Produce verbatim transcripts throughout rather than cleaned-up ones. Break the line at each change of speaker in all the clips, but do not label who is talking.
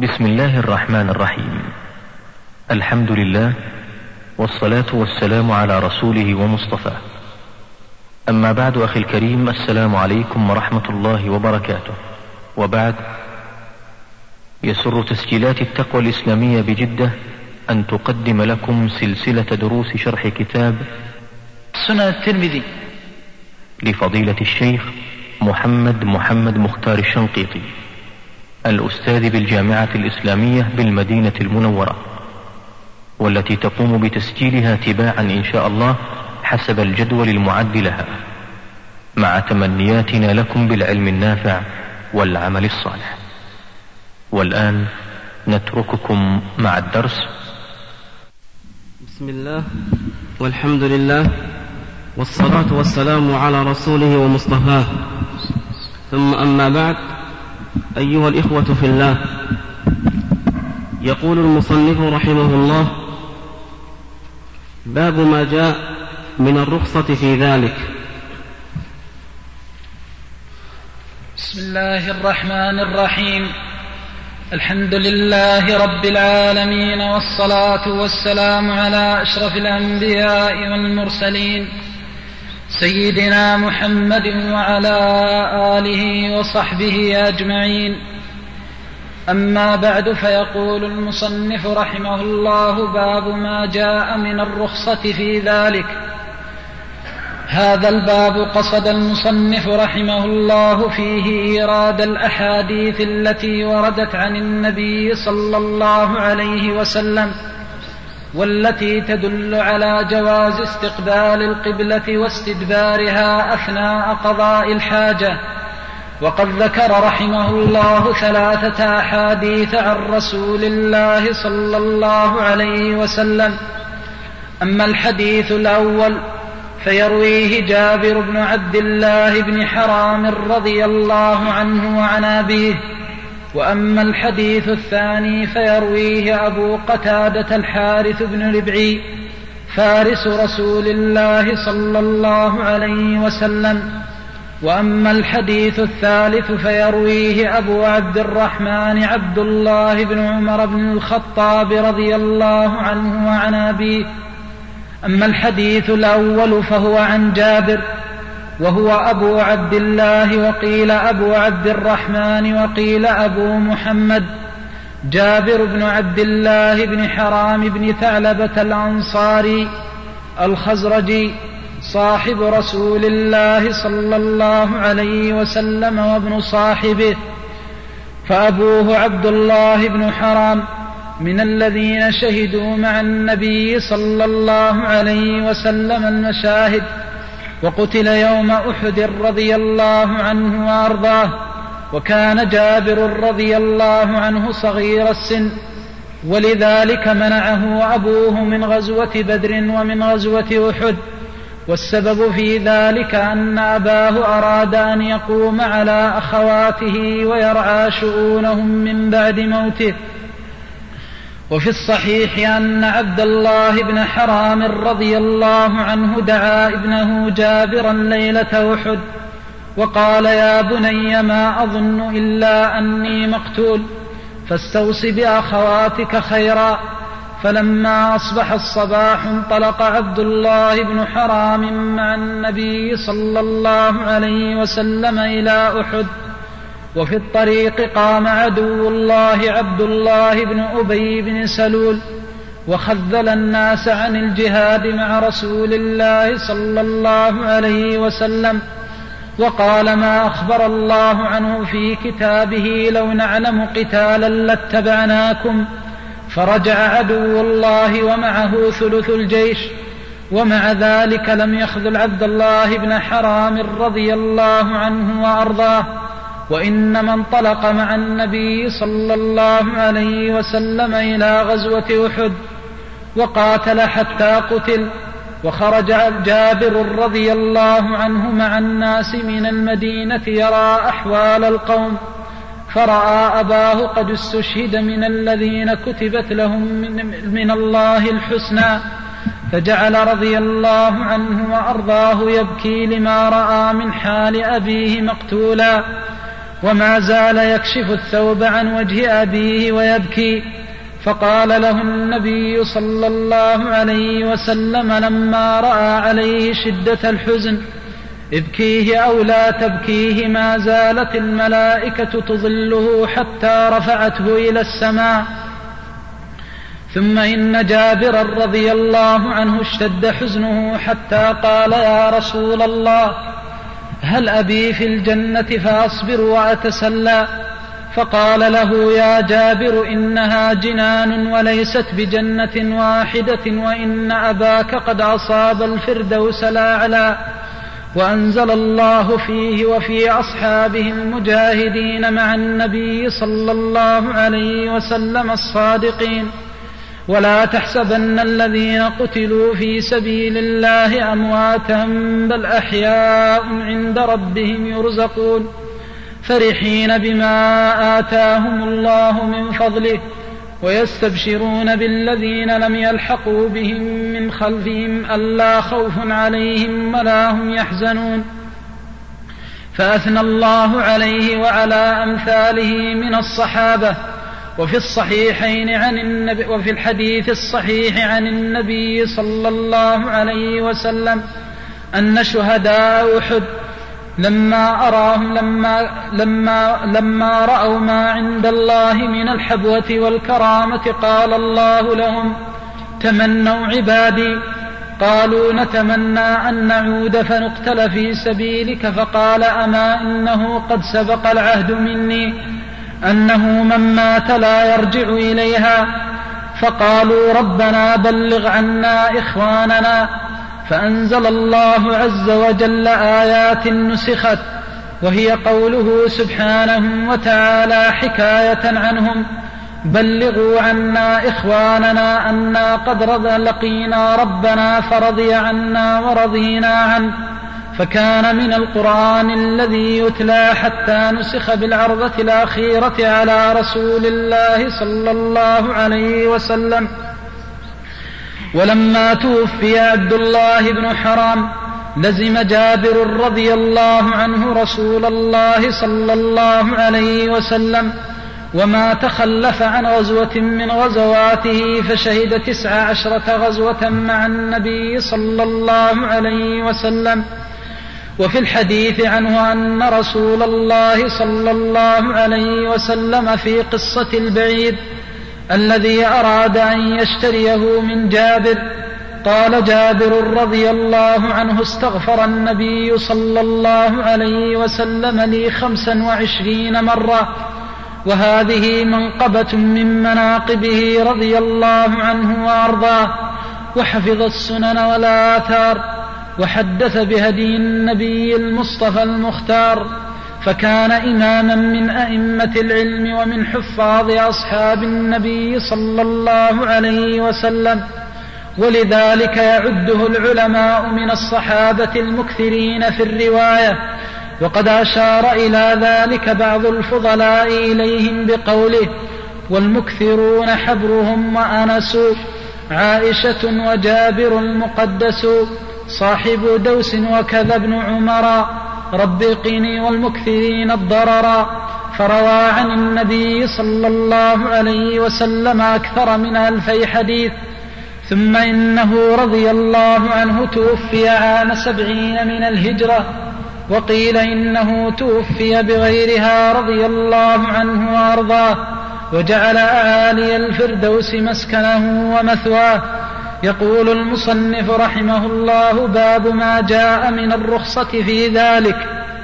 بسم الله الرحمن الرحيم. الحمد لله والصلاة والسلام على رسوله ومصطفاه. أما بعد، أخي الكريم، السلام عليكم ورحمة الله وبركاته. وبعد، يسر تسجيلات التقوى الإسلامية بجدة أن تقدم لكم سلسلة دروس شرح كتاب
سنن الترمذي
لفضيلة الشيخ محمد محمد مختار الشنقيطي، الأستاذ بالجامعة الإسلامية بالمدينة المنورة، والتي تقوم بتسجيلها تباعا إن شاء الله حسب الجدول المعد لها، مع تمنياتنا لكم بالعلم النافع والعمل الصالح. والآن نترككم مع الدرس.
بسم الله والحمد لله والصلاة والسلام على رسوله ومصطفاه، ثم أما بعد. أيها الإخوة في الله، يقول المصنف رحمه الله: باب ما جاء من الرخصة في ذلك.
بسم الله الرحمن الرحيم. الحمد لله رب العالمين، والصلاة والسلام على أشرف الأنبياء والمرسلين، سيدنا محمد وعلى آله وصحبه أجمعين. أما بعد، فيقول المصنف رحمه الله: باب ما جاء من الرخصة في ذلك. هذا الباب قصد المصنف رحمه الله فيه إيراد الأحاديث التي وردت عن النبي صلى الله عليه وسلم، والتي تدل على جواز استقبال القبلة واستدبارها أثناء قضاء الحاجة. وقد ذكر رحمه الله ثلاثة أحاديث عن رسول الله صلى الله عليه وسلم. أما الحديث الأول فيرويه جابر بن عبد الله بن حرام رضي الله عنه وعن أبيه. وأما الحديث الثاني فيرويه أبو قتادة الحارث بن ربعي فارس رسول الله صلى الله عليه وسلم. وأما الحديث الثالث فيرويه أبو عبد الرحمن عبد الله بن عمر بن الخطاب رضي الله عنه وعن أبيه. أما الحديث الأول فهو عن جابر، وهو أبو عبد الله، وقيل أبو عبد الرحمن، وقيل أبو محمد، جابر بن عبد الله بن حرام بن ثعلبة الأنصاري الخزرجي، صاحب رسول الله صلى الله عليه وسلم وابن صاحبه. فأبوه عبد الله بن حرام من الذين شهدوا مع النبي صلى الله عليه وسلم المشاهد، وقتل يوم أحد رضي الله عنه وأرضاه. وكان جابر رضي الله عنه صغير السن، ولذلك منعه أبوه من غزوة بدر ومن غزوة أحد. والسبب في ذلك أن أباه أراد أن يقوم على أخواته ويرعى شؤونهم من بعد موته. وفي الصحيح أن عبد الله بن حرام رضي الله عنه دعا ابنه جابرا ليلة أحد وقال: يا بني، ما أظن إلا أني مقتول، فاستوص بأخواتك خيرا. فلما أصبح الصباح انطلق عبد الله بن حرام مع النبي صلى الله عليه وسلم إلى أحد. وفي الطريق قام عدو الله عبد الله بن أبي بن سلول وخذل الناس عن الجهاد مع رسول الله صلى الله عليه وسلم، وقال: ما أخبر الله عنه في كتابه لو نعلم قتالا لاتبعناكم. فرجع عدو الله ومعه ثلث الجيش، ومع ذلك لم يخذل عبد الله بن حرام رضي الله عنه وأرضاه، وإنما انطلق مع النبي صلى الله عليه وسلم إلى غزوة أحد وقاتل حتى قتل. وخرج جابر رضي الله عنه مع الناس من المدينة يرى أحوال القوم، فرأى أباه قد استشهد من الذين كتبت لهم من, من الله الحسنى، فجعل رضي الله عنه وأرضاه يبكي لما رأى من حال أبيه مقتولا. وما زال يكشف الثوب عن وجه أبيه ويبكي. فقال له النبي صلى الله عليه وسلم لما رأى عليه شدة الحزن: ابكيه أو لا تبكيه، ما زالت الملائكة تظله حتى رفعته إلى السماء. ثم إن جابرا رضي الله عنه اشتد حزنه حتى قال: يا رسول الله، هل أبي في الجنة فأصبر وأتسلى؟ فقال له: يا جابر، إنها جنان وليست بجنة واحدة، وإن أباك قد أصاب الفردوس الأعلى. وأنزل الله فيه وفي أصحابه المجاهدين مع النبي صلى الله عليه وسلم الصادقين: ولا تحسبن الذين قتلوا في سبيل الله أمواتا بل أحياء عند ربهم يرزقون فرحين بما آتاهم الله من فضله ويستبشرون بالذين لم يلحقوا بهم من خلفهم ألا خوف عليهم ولا هم يحزنون. فأثنى الله عليه وعلى أمثاله من الصحابة. وفي الصحيحين عن النبي وفي الحديث الصحيح عن النبي صلى الله عليه وسلم أن شهداء أحد لما أراهم لما لما لما رأوا ما عند الله من الحبوة والكرامة قال الله لهم: تمنوا عبادي. قالوا: نتمنى أن نعود فنقتل في سبيلك. فقال: أما إنه قد سبق العهد مني أنه من مات لا يرجع إليها. فقالوا: ربنا بلغ عنا إخواننا. فأنزل الله عز وجل آيات نسخت، وهي قوله سبحانه وتعالى حكاية عنهم: بلغوا عنا إخواننا أنا قد لقينا ربنا فرضي عنا ورضينا عنه. فكان من القرآن الذي يتلى حتى نسخ بالعرضة الأخيرة على رسول الله صلى الله عليه وسلم. ولما توفي عبد الله بن حرام لزم جابر رضي الله عنه رسول الله صلى الله عليه وسلم، وما تخلف عن غزوة من غزواته، فشهد تسع عشرة غزوة مع النبي صلى الله عليه وسلم. وفي الحديث عنه أن رسول الله صلى الله عليه وسلم في قصة البعير الذي أراد أن يشتريه من جابر قال جابر رضي الله عنه: استغفر النبي صلى الله عليه وسلم لي خمسا وعشرين مرة. وهذه منقبة من مناقبه رضي الله عنه وأرضاه، وحفظ السنن والآثار، وحدث بهدي النبي المصطفى المختار، فكان إماما من أئمة العلم ومن حفاظ أصحاب النبي صلى الله عليه وسلم، ولذلك يعده العلماء من الصحابة المكثرين في الرواية. وقد أشار إلى ذلك بعض الفضلاء إليهم بقوله: والمكثرون حبرهم وأنس، عائشة وجابر المقدس، صاحب دوس وكذا ابن عمر، رب قني والمكثرين الضررا. فروى عن النبي صلى الله عليه وسلم أكثر من ألفي حديث. ثم إنه رضي الله عنه توفي عام سبعين من الهجرة، وقيل إنه توفي بغيرها رضي الله عنه وأرضاه، وجعل أعالي الفردوس مسكنه ومثواه. يقول المصنف رحمه الله: باب ما جاء من الرخصة في ذلك.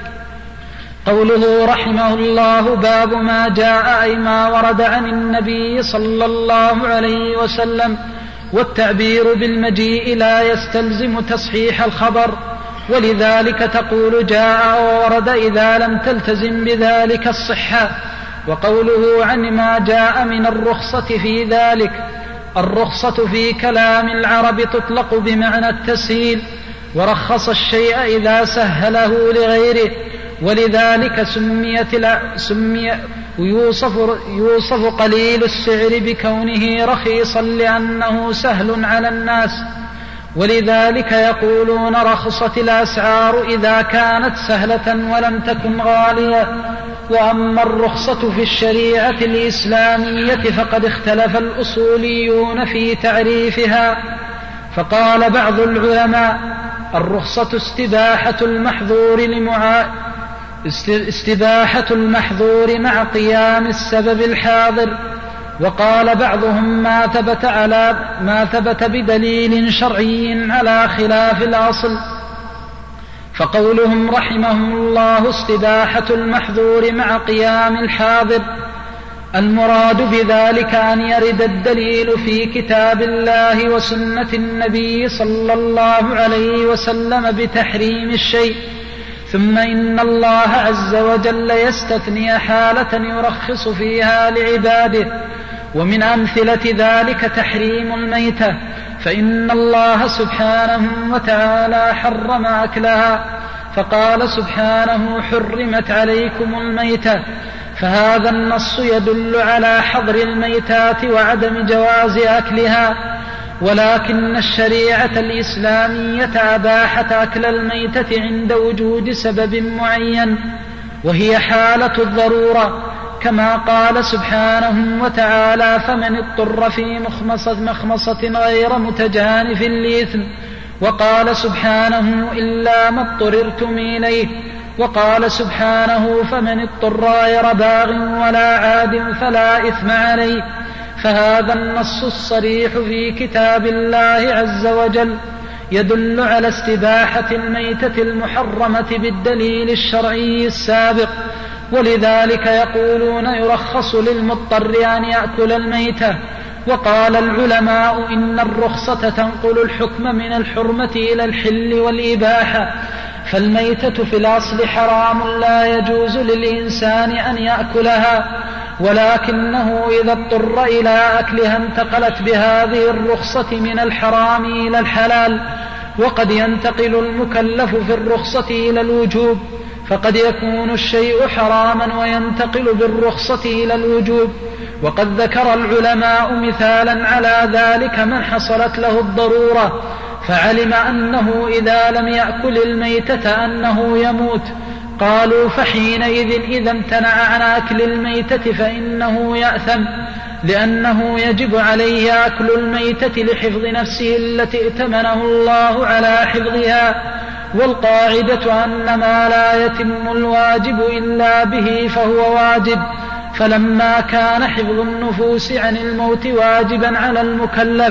قوله رحمه الله: باب ما جاء أي ما ورد عن النبي صلى الله عليه وسلم. والتعبير بالمجيء لا يستلزم تصحيح الخبر، ولذلك تقول جاء وورد إذا لم تلتزم بذلك الصحة. وقوله عن ما جاء من الرخصة في ذلك: الرخصة في كلام العرب تطلق بمعنى التسهيل، ورخص الشيء إذا سهله لغيره، ولذلك سميت سمي يوصف, يوصف قليل السعر بكونه رخيصا لأنه سهل على الناس. ولذلك يقولون رخصت الأسعار إذا كانت سهلة ولم تكن غالية. وأما الرخصة في الشريعة الإسلامية فقد اختلف الأصوليون في تعريفها، فقال بعض العلماء: الرخصة استباحة المحظور لمعا... استباحة المحظور مع قيام السبب الحاضر. وقال بعضهم: ما ثبت على ما ثبت بدليل شرعي على خلاف الأصل. فقولهم رحمهم الله استباحة المحظور مع قيام الحاضر، المراد بذلك أن يرد الدليل في كتاب الله وسنة النبي صلى الله عليه وسلم بتحريم الشيء، ثم إن الله عز وجل يستثني حالة يرخص فيها لعباده. ومن أمثلة ذلك تحريم الميتة، فإن الله سبحانه وتعالى حرم أكلها، فقال سبحانه: حرمت عليكم الميتة. فهذا النص يدل على حظر الميتات وعدم جواز أكلها. ولكن الشريعة الإسلامية أباحت أكل الميتة عند وجود سبب معين، وهي حالة الضرورة، كما قال سبحانه وتعالى: فمن اضطر في مخمصة, مخمصة غير متجانف لإثم. وقال سبحانه: إلا ما اضطررتم إليه. وقال سبحانه: فمن اضطر غير باغ ولا عاد فلا إثم عليه. فهذا النص الصريح في كتاب الله عز وجل يدل على استباحة الميتة المحرمة بالدليل الشرعي السابق. ولذلك يقولون يرخص للمضطر أن يأكل الميتة. وقال العلماء إن الرخصة تنقل الحكم من الحرمة إلى الحل والإباحة، فالميتة في الأصل حرام لا يجوز للإنسان أن يأكلها، ولكنه إذا اضطر إلى أكلها انتقلت بهذه الرخصة من الحرام إلى الحلال. وقد ينتقل المكلف في الرخصة إلى الوجوب، فقد يكون الشيء حراما وينتقل بالرخصة إلى الوجوب. وقد ذكر العلماء مثالا على ذلك: من حصلت له الضرورة فعلم أنه إذا لم يأكل الميتة أنه يموت، قالوا فحينئذ إذا امتنع عن أكل الميتة فإنه يأثم، لأنه يجب عليه أكل الميتة لحفظ نفسه التي ائتمنه الله على حفظها. والقاعدة أن ما لا يتم الواجب إلا به فهو واجب، فلما كان حفظ النفوس عن الموت واجبا على المكلف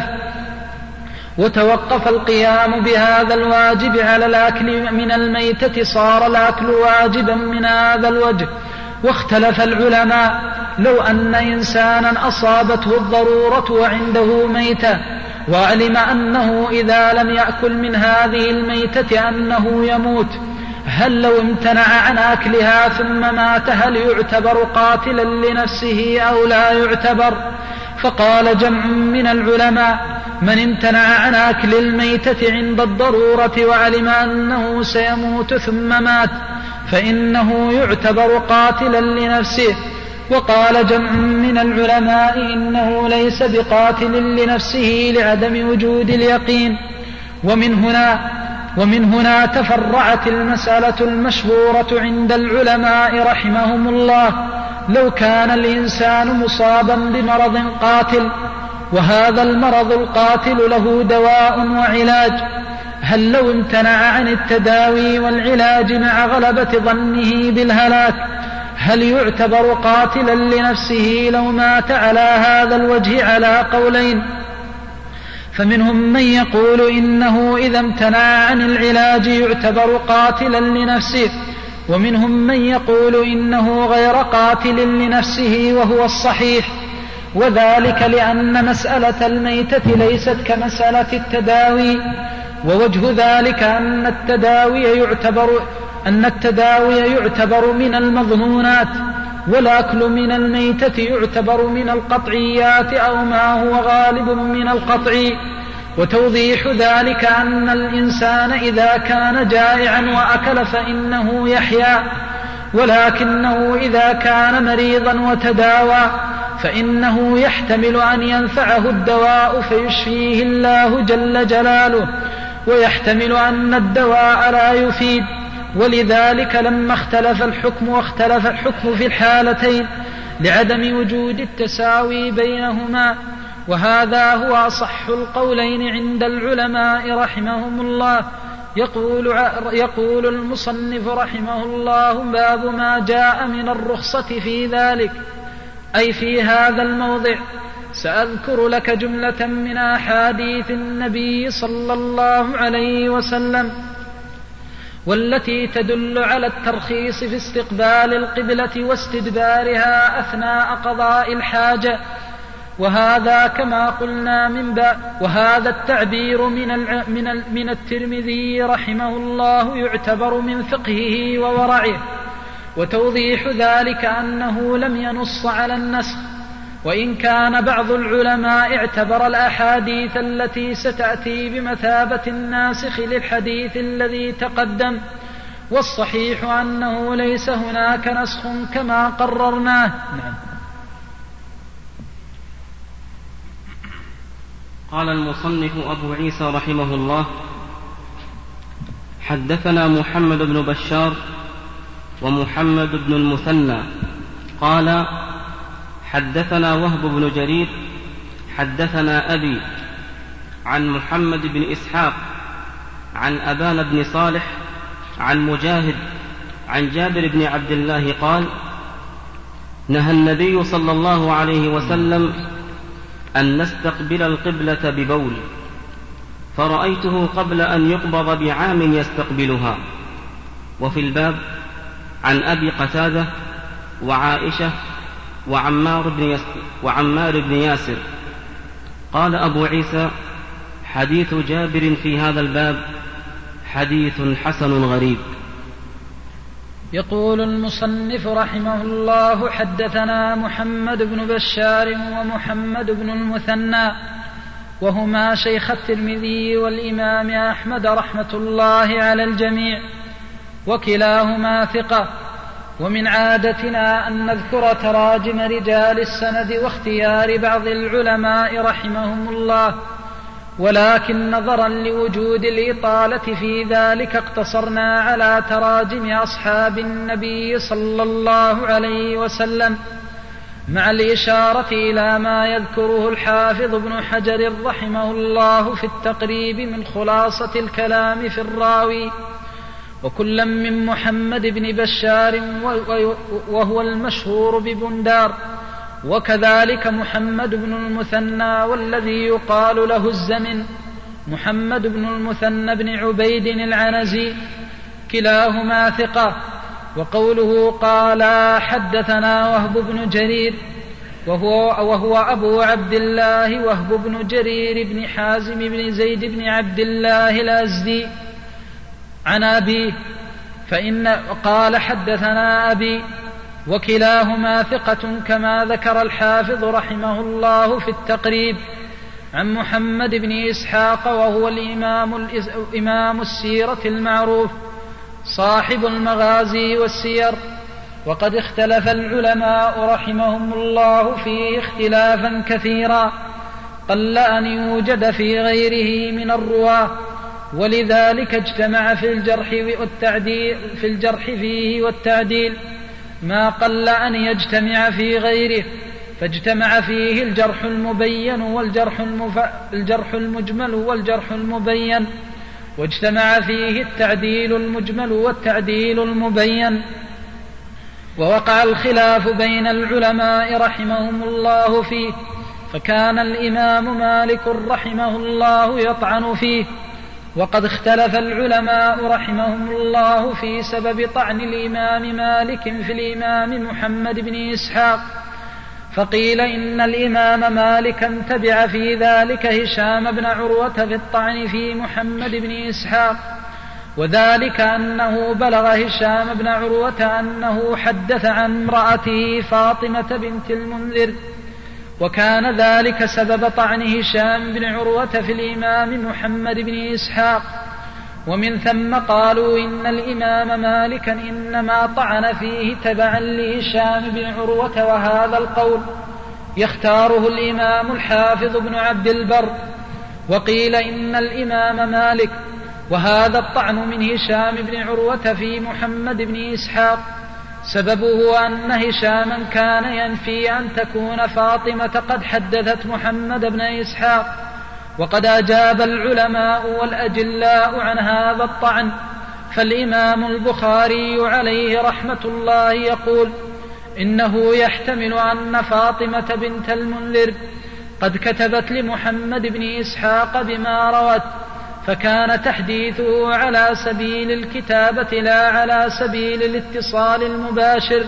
وتوقف القيام بهذا الواجب على الأكل من الميتة صار الأكل واجبا من هذا الوجه. واختلف العلماء: لو أن إنسانا أصابته الضرورة وعنده ميتة وعلم أنه إذا لم يأكل من هذه الميتة أنه يموت، هل لو امتنع عن أكلها ثم مات هل يعتبر قاتلا لنفسه أو لا يعتبر؟ فقال جمع من العلماء: من امتنع عن أكل الميتة عند الضرورة وعلم أنه سيموت ثم مات فإنه يعتبر قاتلا لنفسه. وقال جمع من العلماء: إنه ليس بقاتل لنفسه لعدم وجود اليقين. ومن هنا ومن هنا تفرعت المسألة المشهورة عند العلماء رحمهم الله: لو كان الإنسان مصابا بمرض قاتل وهذا المرض القاتل له دواء وعلاج، هل لو امتنع عن التداوي والعلاج مع غلبة ظنه بالهلاك هل يعتبر قاتلا لنفسه لو مات على هذا الوجه؟ على قولين، فمنهم من يقول إنه إذا امتنع عن العلاج يعتبر قاتلا لنفسه، ومنهم من يقول إنه غير قاتل لنفسه وهو الصحيح، وذلك لأن مسألة الميتة ليست كمسألة التداوي. ووجه ذلك أن التداوي يعتبر أن التداوي يعتبر من المظنونات، والأكل من الميتة يعتبر من القطعيات أو ما هو غالب من القطعي. وتوضيح ذلك أن الإنسان إذا كان جائعا وأكل فإنه يحيا، ولكنه إذا كان مريضا وتداوى فإنه يحتمل أن ينفعه الدواء فيشفيه الله جل جلاله، ويحتمل أن الدواء لا يفيد، ولذلك لما اختلف الحكم واختلف الحكم في الحالتين لعدم وجود التساوي بينهما. وهذا هو أصح القولين عند العلماء رحمهم الله. يقول, يقول المصنف رحمه الله: باب ما جاء من الرخصة في ذلك، أي في هذا الموضع. سأذكر لك جملة من أحاديث النبي صلى الله عليه وسلم والتي تدل على الترخيص في استقبال القبلة واستدبارها أثناء قضاء الحاجة. وهذا كما قلنا من باب وهذا التعبير من من من الترمذي رحمه الله يعتبر من فقهه وورعه، وتوضيح ذلك أنه لم ينص على النسخ، وإن كان بعض العلماء اعتبر الأحاديث التي ستأتي بمثابة الناسخ للحديث الذي تقدم، والصحيح أنه ليس هناك نسخ كما قررناه. نعم.
قال المصنف أبو عيسى رحمه الله: حدثنا محمد بن بشار ومحمد بن المثنى قال حدثنا وهب بن جرير حدثنا أبي عن محمد بن إسحاق عن أبان بن صالح عن مجاهد عن جابر بن عبد الله قال: نهى النبي صلى الله عليه وسلم أن نستقبل القبلة ببول، فرأيته قبل أن يقبض بعام يستقبلها. وفي الباب عن أبي قتادة وعائشة وعمار بن, يس... وعمار بن ياسر. قال أبو عيسى: حديث جابر في هذا الباب حديث حسن غريب.
يقول المصنف رحمه الله: حدثنا محمد بن بشار ومحمد بن المثنى، وهما شيخ الترمذي والإمام أحمد رحمة الله على الجميع، وكلاهما ثقة. ومن عادتنا أن نذكر تراجم رجال السند واختيار بعض العلماء رحمهم الله، ولكن نظرا لوجود الإطالة في ذلك اقتصرنا على تراجم أصحاب النبي صلى الله عليه وسلم، مع الإشارة إلى ما يذكره الحافظ ابن حجر رحمه الله في التقريب من خلاصة الكلام في الراوي. وكلا من محمد بن بشار وهو المشهور ببندار، وكذلك محمد بن المثنى والذي يقال له الزمن محمد بن المثنى بن عبيد العنزي، كلاهما ثقة. وقوله قال حدثنا وهب بن جرير وهو, وهو أبو عبد الله وهب بن جرير بن حازم بن زيد بن عبد الله الأزدي عن أبيه، فإن قال حدثنا أبي، وكلاهما ثقة كما ذكر الحافظ رحمه الله في التقريب عن محمد بن إسحاق، وهو الإمام, الإمام السيرة المعروف صاحب المغازي والسير. وقد اختلف العلماء رحمهم الله فيه اختلافا كثيرا قل أن يوجد في غيره من الرواة، ولذلك اجتمع في الجرح والتعديل في الجرح فيه والتعديل ما قل أن يجتمع في غيره، فاجتمع فيه الجرح المبين والجرح المف... الجرح المجمل والجرح المبين، واجتمع فيه التعديل المجمل والتعديل المبين. ووقع الخلاف بين العلماء رحمهم الله فيه، فكان الإمام مالك رحمه الله يطعن فيه، وقد اختلف العلماء رحمهم الله في سبب طعن الإمام مالك في الإمام محمد بن إسحاق، فقيل إن الإمام مالكا تبع في ذلك هشام بن عروة في الطعن في محمد بن إسحاق، وذلك أنه بلغ هشام بن عروة أنه حدث عن امرأته فاطمة بنت المنذر، وكان ذلك سبب طعن هشام بن عروة في الإمام محمد بن إسحاق. ومن ثم قالوا إن الإمام مالكا إنما طعن فيه تبعا لهشام بن عروة، وهذا القول يختاره الإمام الحافظ بن عبد البر. وقيل إن الإمام مالك، وهذا الطعن من هشام بن عروة في محمد بن إسحاق، سببه أن هشاما كان ينفي أن تكون فاطمة قد حدثت محمد بن إسحاق، وقد أجاب العلماء والأجلاء عن هذا الطعن. فالإمام البخاري عليه رحمة الله يقول: إنه يحتمل أن فاطمة بنت المنذر قد كتبت لمحمد بن إسحاق بما روت، فكان تحديثه على سبيل الكتابة لا على سبيل الاتصال المباشر.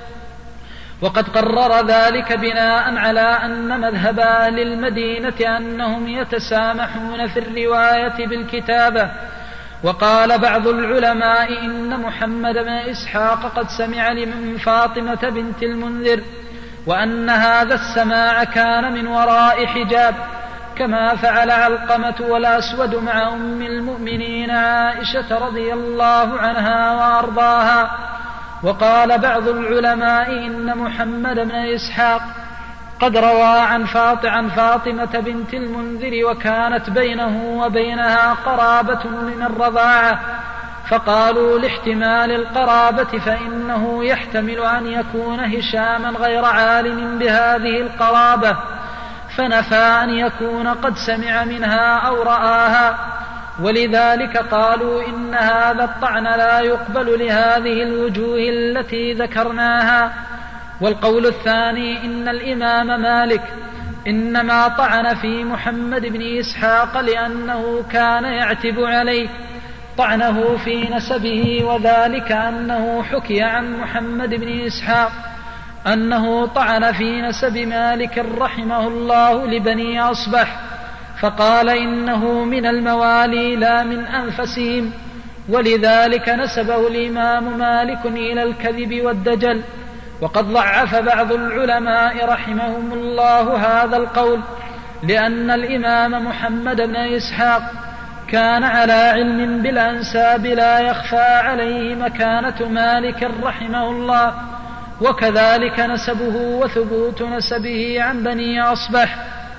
وقد قرر ذلك بناء على أن مذهب أهل المدينة أنهم يتسامحون في الرواية بالكتابة. وقال بعض العلماء إن محمد بن إسحاق قد سمع من فاطمة بنت المنذر، وأن هذا السماع كان من وراء حجاب، كما فعل علقمة والأسود مع أم المؤمنين عائشة رضي الله عنها وأرضاها. وقال بعض العلماء إن محمد بن إسحاق قد روى عن فاطمة بنت المنذر، وكانت بينه وبينها قرابة من الرضاعة، فقالوا لاحتمال القرابة فإنه يحتمل أن يكون هشاما غير عالم بهذه القرابة، فنفى أن يكون قد سمع منها أو رآها. ولذلك قالوا إن هذا الطعن لا يقبل لهذه الوجوه التي ذكرناها. والقول الثاني إن الإمام مالك إنما طعن في محمد بن إسحاق لأنه كان يعتب عليه طعنه في نسبه، وذلك أنه حكي عن محمد بن إسحاق أنه طعن في نسب مالك رحمه الله لبني أصبح، فقال إنه من الموالي لا من أنفسهم، ولذلك نسبه الإمام مالك إلى الكذب والدجل. وقد ضعف بعض العلماء رحمهم الله هذا القول، لأن الإمام محمد بن إسحاق كان على علم بالأنساب لا يخفى عليه مكانة مالك رحمه الله، وكذلك نسبه وثبوت نسبه عن بني أصبح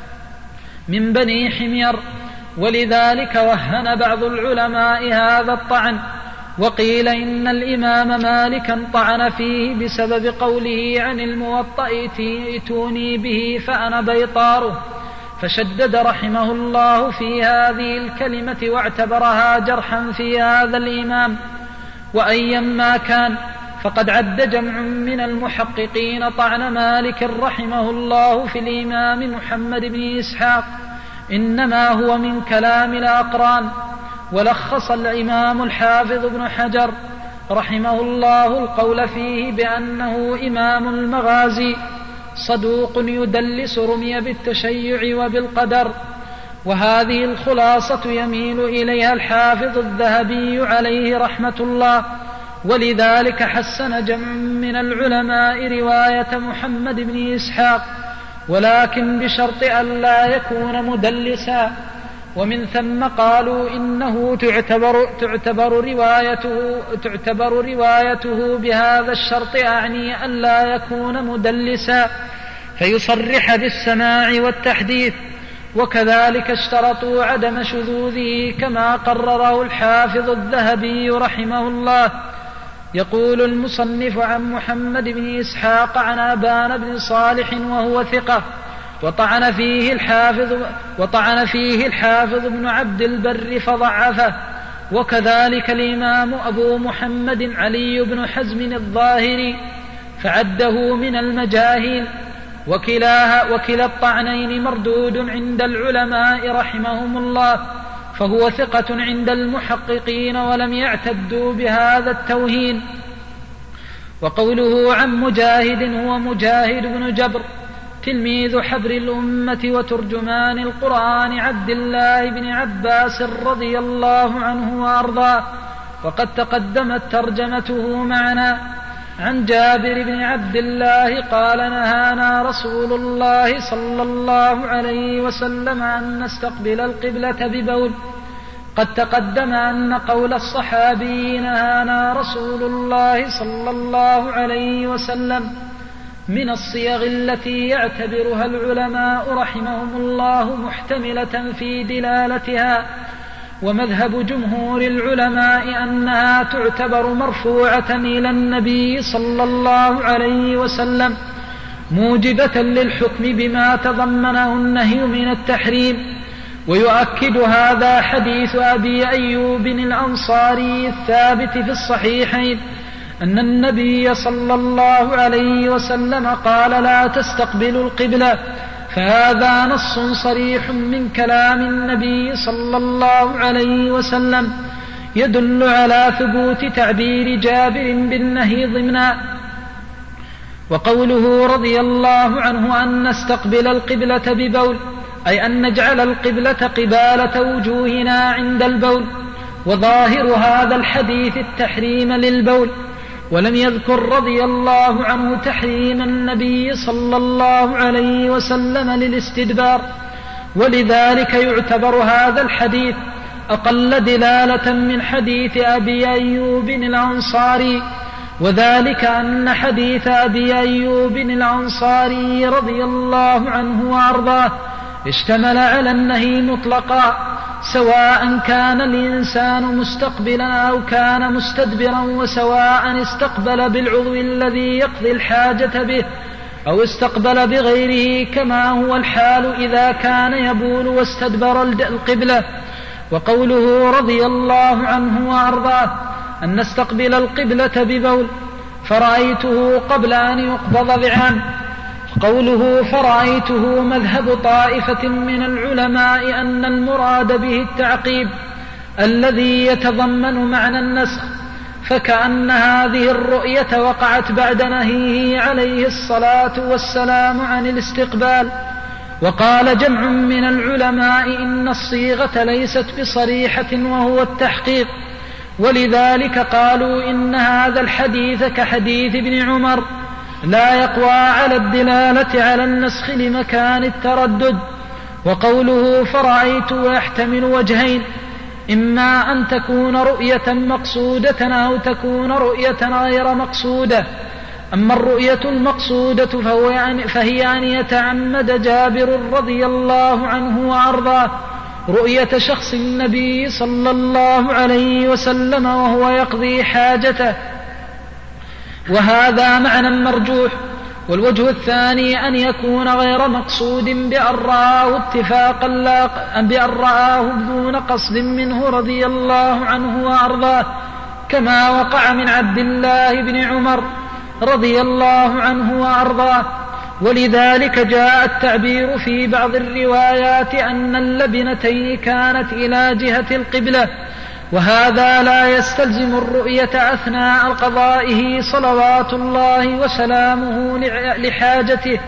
من بني حمير، ولذلك وهن بعض العلماء هذا الطعن. وقيل إن الإمام مالكا طعن فيه بسبب قوله عن الموطأ ائتوني به فأنا بيطاره، فشدد رحمه الله في هذه الكلمة واعتبرها جرحا في هذا الإمام. وأيما كان فقد عد جمع من المحققين طعن مالك رحمه الله في الإمام محمد بن إسحاق إنما هو من كلام الأقران. ولخص الإمام الحافظ ابن حجر رحمه الله القول فيه بأنه إمام المغازي صدوق يدلس، رمي بالتشيع وبالقدر. وهذه الخلاصة يميل إليها الحافظ الذهبي عليه رحمة الله، ولذلك حسن جمع من العلماء رواية محمد بن إسحاق، ولكن بشرط أن لا يكون مدلسا. ومن ثم قالوا إنه تعتبر, تعتبر, روايته, تعتبر روايته بهذا الشرط، أعني أن لا يكون مدلسا فيصرح بالسماع والتحديث. وكذلك اشترطوا عدم شذوذه كما قرره الحافظ الذهبي رحمه الله. يقول المصنف عن محمد بن إسحاق عن أبان بن صالح وهو ثقة، وطعن فيه الحافظ وطعن فيه الحافظ بن عبد البر فضعفه، وكذلك الإمام أبو محمد علي بن حزم الظاهري فعده من المجاهيل. وكلاها وكلا الطعنين مردود عند العلماء رحمهم الله، فهو ثقة عند المحققين ولم يعتدوا بهذا التوهين. وقوله عن مجاهد هو مجاهد بن جبر تلميذ حبر الأمة وترجمان القرآن عبد الله بن عباس رضي الله عنه وأرضاه، وقد تقدمت ترجمته معنا. عن جابر بن عبد الله قال نهانا رسول الله صلى الله عليه وسلم أن نستقبل القبلة ببول. قد تقدم أن قول الصحابي نهانا رسول الله صلى الله عليه وسلم من الصيغ التي يعتبرها العلماء رحمهم الله محتملة في دلالتها. ومذهب جمهور العلماء أنها تعتبر مرفوعة إلى النبي صلى الله عليه وسلم موجبة للحكم بما تضمنه النهي من التحريم. ويؤكد هذا حديث أبي أيوب الأنصاري الثابت في الصحيحين أن النبي صلى الله عليه وسلم قال: لا تستقبلوا القبلة. فهذا نص صريح من كلام النبي صلى الله عليه وسلم يدل على ثبوت تعبير جابر بالنهي ضمنا. وقوله رضي الله عنه أن نستقبل القبلة ببول، أي أن نجعل القبلة قبالة وجوهنا عند البول. وظاهر هذا الحديث التحريم للبول، ولم يذكر رضي الله عنه تحريم النبي صلى الله عليه وسلم للاستدبار، ولذلك يعتبر هذا الحديث أقل دلالة من حديث أبي أيوب الأنصاري. وذلك أن حديث أبي أيوب الأنصاري رضي الله عنه وأرضاه اشتمل على النهي مطلقا، سواء كان الإنسان مستقبلا أو كان مستدبرا، وسواء استقبل بالعضو الذي يقضي الحاجة به أو استقبل بغيره، كما هو الحال إذا كان يبول واستدبر القبلة. وقوله رضي الله عنه وأرضاه أن نستقبل القبلة ببول فرأيته قبل أن يقبض بعام. قوله فرأيته مذهب طائفة من العلماء أن المراد به التعقيب الذي يتضمن معنى النسخ، فكأن هذه الرؤية وقعت بعد نهيه عليه الصلاة والسلام عن الاستقبال. وقال جمع من العلماء إن الصيغة ليست بصريحة وهو التحقيق، ولذلك قالوا إن هذا الحديث كحديث ابن عمر لا يقوى على الدلالة على النسخ لمكان التردد. وقوله فرأيت يحتمل وجهين، إما أن تكون رؤية مقصودة أو تكون رؤية غير مقصودة. أما الرؤية المقصودة فهو يعني فهي أن يتعمد جابر رضي الله عنه وأرضاه رؤية شخص النبي صلى الله عليه وسلم وهو يقضي حاجته، وهذا معنى مرجوح. والوجه الثاني أن يكون غير مقصود بأن رآه اتفاقا لا بأن رآه بدون قصد منه رضي الله عنه وأرضاه، كما وقع من عبد الله بن عمر رضي الله عنه وأرضاه. ولذلك جاء التعبير في بعض الروايات أن اللبنتين كانت إلى جهة القبلة، وهذا لا يستلزم الرؤية أثناء قضائه صلوات الله وسلامه لحاجته.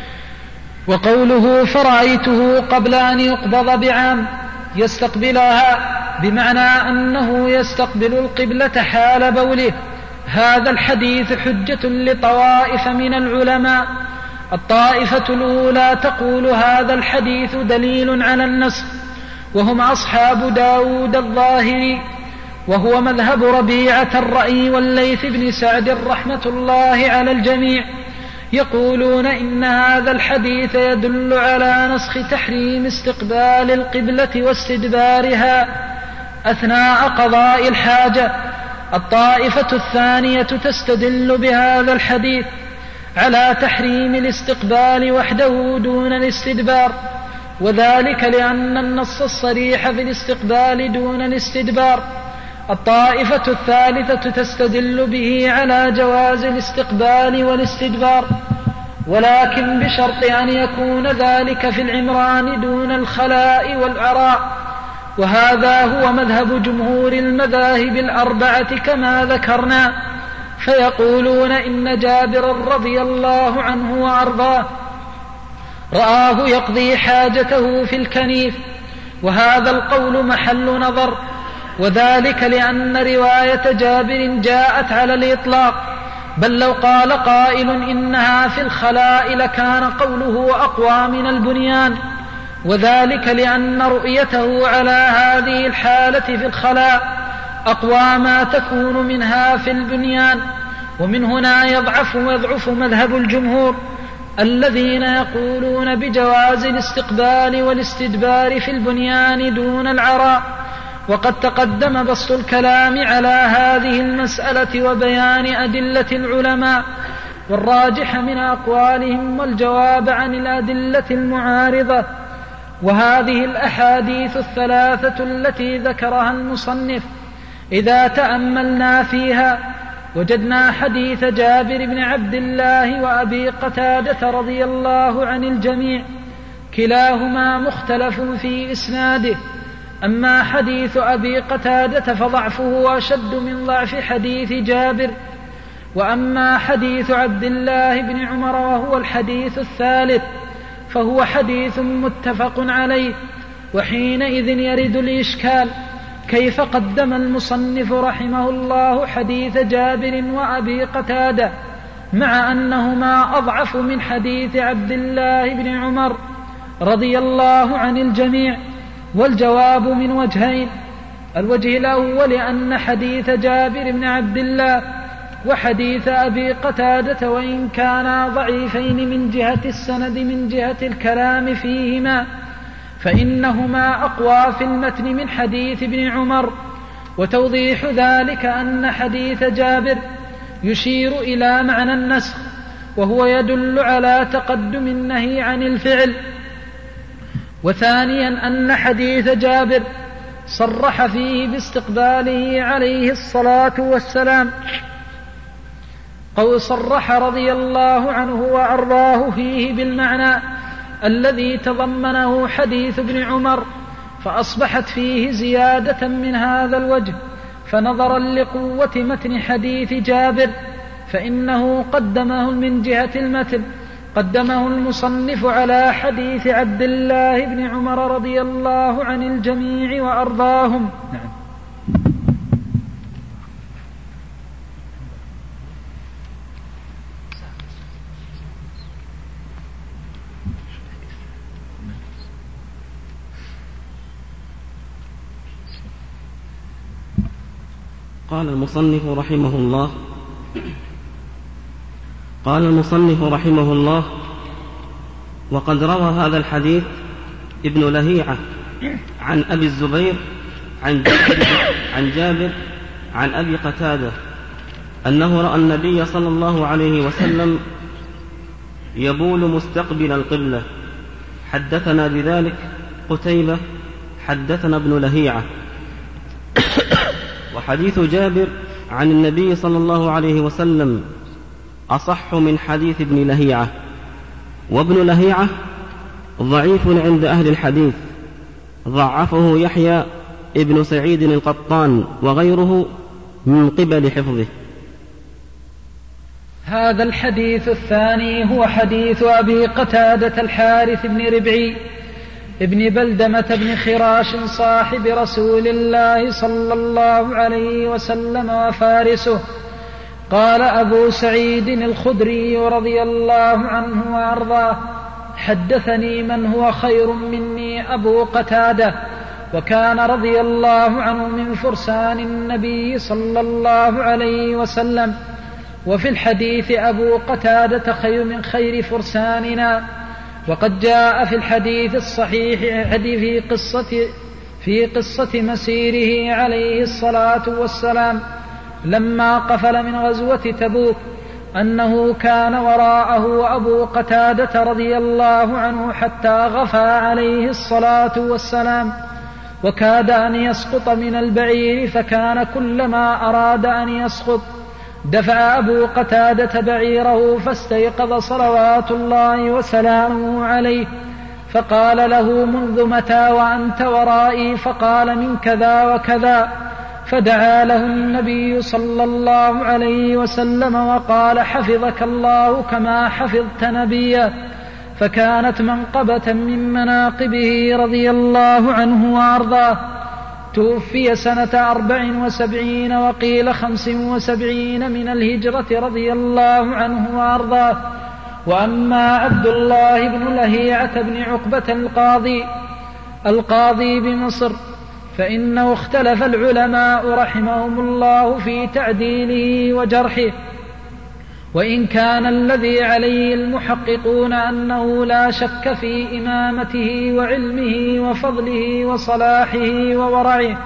وقوله فرأيته قبل أن يقبض بعام يستقبلها بمعنى أنه يستقبل القبلة حال بوله. هذا الحديث حجة لطوائف من العلماء. الطائفة الأولى تقول هذا الحديث دليل على النسخ، وهم أصحاب داود الظاهري، وهو مذهب ربيعة الرأي والليث بن سعد رحمة الله على الجميع. يقولون إن هذا الحديث يدل على نسخ تحريم استقبال القبلة واستدبارها أثناء قضاء الحاجة. الطائفة الثانية تستدل بهذا الحديث على تحريم الاستقبال وحده دون الاستدبار، وذلك لأن النص الصريح في الاستقبال دون الاستدبار. الطائفة الثالثة تستدل به على جواز الاستقبال والاستدبار، ولكن بشرط أن يكون ذلك في العمران دون الخلاء والعراء، وهذا هو مذهب جمهور المذاهب الأربعة كما ذكرنا. فيقولون إن جابر رضي الله عنه وأرضاه رآه يقضي حاجته في الكنيف، وهذا القول محل نظر، وذلك لأن رواية جابر جاءت على الإطلاق، بل لو قال قائل إنها في الخلاء لكان قوله أقوى من البنيان، وذلك لأن رؤيته على هذه الحالة في الخلاء أقوى ما تكون منها في البنيان. ومن هنا يضعف ويضعف مذهب الجمهور الذين يقولون بجواز الاستقبال والاستدبار في البنيان دون العراء. وقد تقدم بسط الكلام على هذه المسألة وبيان أدلة العلماء والراجح من أقوالهم والجواب عن الأدلة المعارضة. وهذه الأحاديث الثلاثة التي ذكرها المصنف إذا تأملنا فيها وجدنا حديث جابر بن عبد الله وأبي قتادة رضي الله عن الجميع كلاهما مختلف في إسناده. أما حديث أبي قتادة فضعفه أشد من ضعف حديث جابر، وأما حديث عبد الله بن عمر وهو الحديث الثالث فهو حديث متفق عليه. وحينئذ يرد الإشكال كيف قدم المصنف رحمه الله حديث جابر وأبي قتادة مع أنهما أضعف من حديث عبد الله بن عمر رضي الله عن الجميع؟ والجواب من وجهين. الوجه الأول أن حديث جابر بن عبد الله وحديث أبي قتادة وإن كانا ضعيفين من جهة السند من جهة الكلام فيهما فإنهما أقوى في المتن من حديث ابن عمر. وتوضيح ذلك أن حديث جابر يشير إلى معنى النسخ وهو يدل على تقدم النهي عن الفعل. وثانيا أن حديث جابر صرح فيه باستقباله عليه الصلاة والسلام أو صرح رضي الله عنه وأرضاه فيه بالمعنى الذي تضمنه حديث ابن عمر، فأصبحت فيه زيادة من هذا الوجه. فنظرا لقوة متن حديث جابر فإنه قدمه من جهة المتن قدمه المصنف على حديث عبد الله بن عمر رضي الله عن الجميع وأرضاهم. نعم.
قال المصنف رحمه الله قال المصنف رحمه الله وقد روى هذا الحديث ابن لهيعة عن أبي الزبير عن جابر, عن جابر عن أبي قتادة أنه رأى النبي صلى الله عليه وسلم يبول مستقبل القبلة. حدثنا بذلك قتيبة حدثنا ابن لهيعة. وحديث جابر عن النبي صلى الله عليه وسلم أصح من حديث ابن لهيعة، وابن لهيعة ضعيف عند أهل الحديث، ضعفه يحيى ابن سعيد القطان وغيره من قبل حفظه.
هذا الحديث الثاني هو حديث أبي قتادة الحارث بن ربعي ابن بلدمة بن خراش صاحب رسول الله صلى الله عليه وسلم وفارسه. قال أبو سعيد الخدري رضي الله عنه وأرضاه: حدثني من هو خير مني أبو قتادة، وكان رضي الله عنه من فرسان النبي صلى الله عليه وسلم، وفي الحديث أبو قتادة خير من خير فرساننا. وقد جاء في الحديث الصحيح في قصة, في قصة مسيره عليه الصلاة والسلام لما قفل من غزوة تبوك أنه كان وراءه أبو قتادة رضي الله عنه حتى غفى عليه الصلاة والسلام، وكاد أن يسقط من البعير، فكان كلما أراد أن يسقط دفع أبو قتادة بعيره فاستيقظ صلوات الله وسلامه عليه، فقال له: منذ متى وأنت ورائي؟ فقال: من كذا وكذا. فدعا له النبي صلى الله عليه وسلم وقال: حفظك الله كما حفظت نبيه. فكانت منقبة من مناقبه رضي الله عنه وأرضاه. توفي سنة أربع وسبعين وقيل خمس وسبعين من الهجرة رضي الله عنه وأرضاه. وأما عبد الله بن لهيعة بن عقبة القاضي القاضي بمصر فإنه اختلف العلماء رحمهم الله في تعديله وجرحه، وإن كان الذي عليه المحققون أنه لا شك في إمامته وعلمه وفضله وصلاحه وورعه،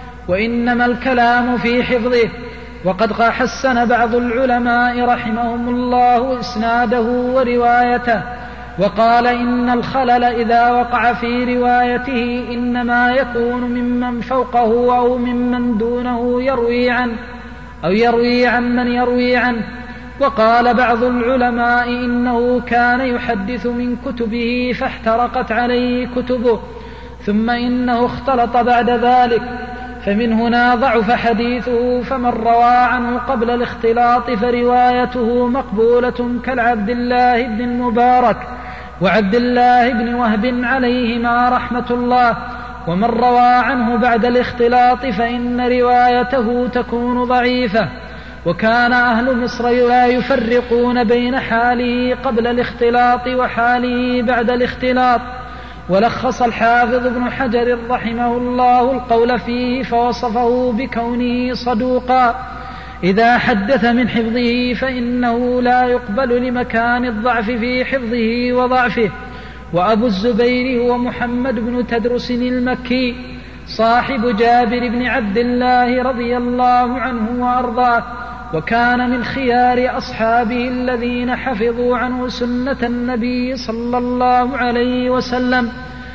وإنما الكلام في حفظه. وقد حسن بعض العلماء رحمهم الله إسناده وروايته، وقال إن الخلل إذا وقع في روايته إنما يكون ممن فوقه أو ممن دونه يروي عنه أو يروي عن من يروي عنه. وقال بعض العلماء إنه كان يحدث من كتبه فاحترقت عليه كتبه، ثم إنه اختلط بعد ذلك، فمن هنا ضعف حديثه. فمن روى عنه قبل الاختلاط فروايته مقبولة كالعبد الله بن المبارك وعبد الله بن وهب عليهما رحمة الله. ومن روى عنه بعد الاختلاط فإن روايته تكون ضعيفة. وكان أهل مصر لا يفرقون بين حاله قبل الاختلاط وحاله بعد الاختلاط. ولخص الحافظ ابن حجر رحمه الله القول فيه فوصفه بكونه صدوقا إذا حدث من حفظه فإنه لا يقبل لمكان الضعف في حفظه وضعفه. وأبو الزبير هو محمد بن تدرس المكي صاحب جابر بن عبد الله رضي الله عنه وأرضاه، وكان من خيار أصحابه الذين حفظوا عنه سنة النبي صلى الله عليه وسلم،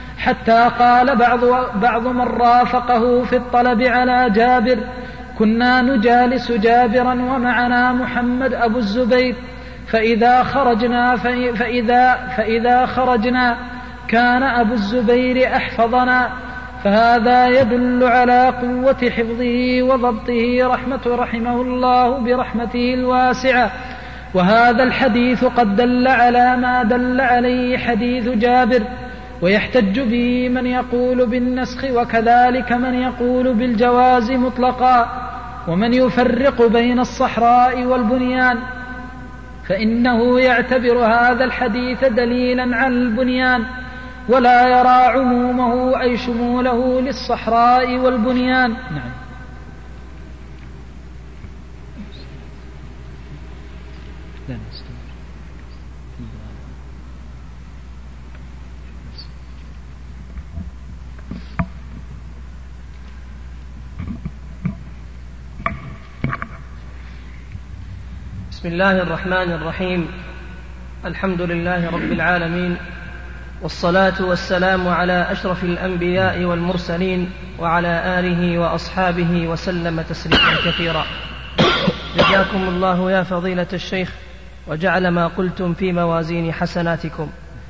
حتى قال بعض, بعض من رافقه في الطلب على جابر: كنا نجالس جابرا ومعنا محمد أبو الزبير، فإذا خرجنا, فإذا, فإذا خرجنا كان أبو الزبير أحفظنا. فهذا يدل على قوة حفظه وضبطه رحمة رحمه الله برحمته الواسعة. وهذا الحديث قد دل على ما دل عليه حديث جابر، ويحتج به من يقول بالنسخ، وكذلك من يقول بالجواز مطلقا. ومن يفرق بين الصحراء والبنيان فإنه يعتبر هذا الحديث دليلا على البنيان، ولا يرى عمومه أي شموله للصحراء والبنيان. نعم.
بسم الله الرحمن الرحيم. الحمد لله رب العالمين، والصلاة والسلام على أشرف الأنبياء والمرسلين وعلى آله وأصحابه وسلم تسليما كثيرا. جزاكم الله يا فضيلة الشيخ، وجعل ما قلتم في موازين حسناتكم.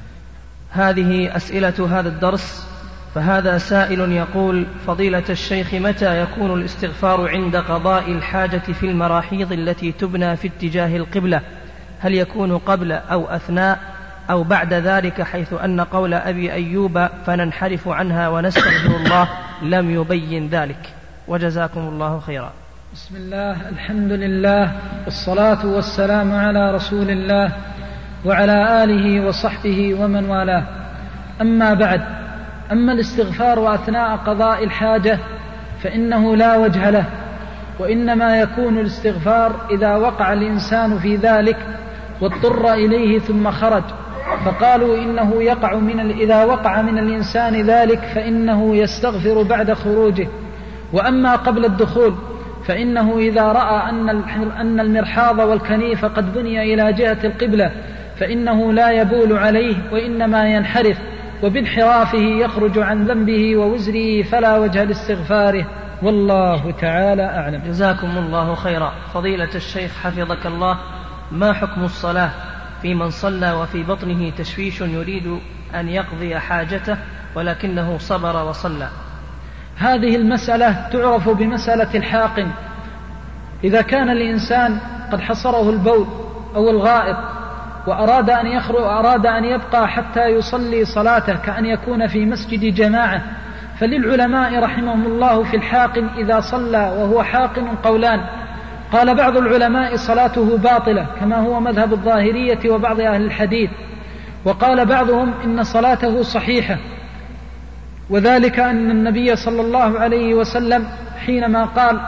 هذه أسئلة هذا الدرس. فهذا سائل يقول: فضيلة الشيخ، متى يكون الاستغفار عند قضاء الحاجة في المراحيض التي تبنى في اتجاه القبلة؟ هل يكون قبل أو أثناء أو بعد ذلك، حيث أن قول أبي أيوب فننحرف عنها ونستغفر الله لم يبين ذلك؟ وجزاكم الله خيرا.
بسم الله، الحمد لله، والصلاة والسلام على رسول الله وعلى آله وصحبه ومن والاه. أما بعد، أما الاستغفار أثناء قضاء الحاجة فإنه لا وجه له، وإنما يكون الاستغفار إذا وقع الإنسان في ذلك واضطر إليه ثم خرج، فقالوا إنه يقع من إذا وقع من الإنسان ذلك فإنه يستغفر بعد خروجه. وأما قبل الدخول فإنه إذا رأى أن المرحاض والكنيف قد بني إلى جهة القبلة فإنه لا يبول عليه، وإنما ينحرف، وبانحرافه يخرج عن ذنبه ووزره، فلا وجه لاستغفاره، والله تعالى أعلم.
جزاكم الله خيرا. فضيلة الشيخ حفظك الله، ما حكم الصلاة في من صلى وفي بطنه تشويش يريد أن يقضي حاجته ولكنه صبر وصلى؟
هذه المسألة تعرف بمسألة الحاقن. إذا كان الإنسان قد حصره البول أو الغائط وأراد أن يخرج وأراد أن يبقى حتى يصلي صلاته كأن يكون في مسجد جماعة، فللعلماء رحمهم الله في الحاقن إذا صلى وهو حاقن قولان. قال بعض العلماء صلاته باطلة كما هو مذهب الظاهرية وبعض أهل الحديث، وقال بعضهم إن صلاته صحيحة، وذلك أن النبي صلى الله عليه وسلم حينما قال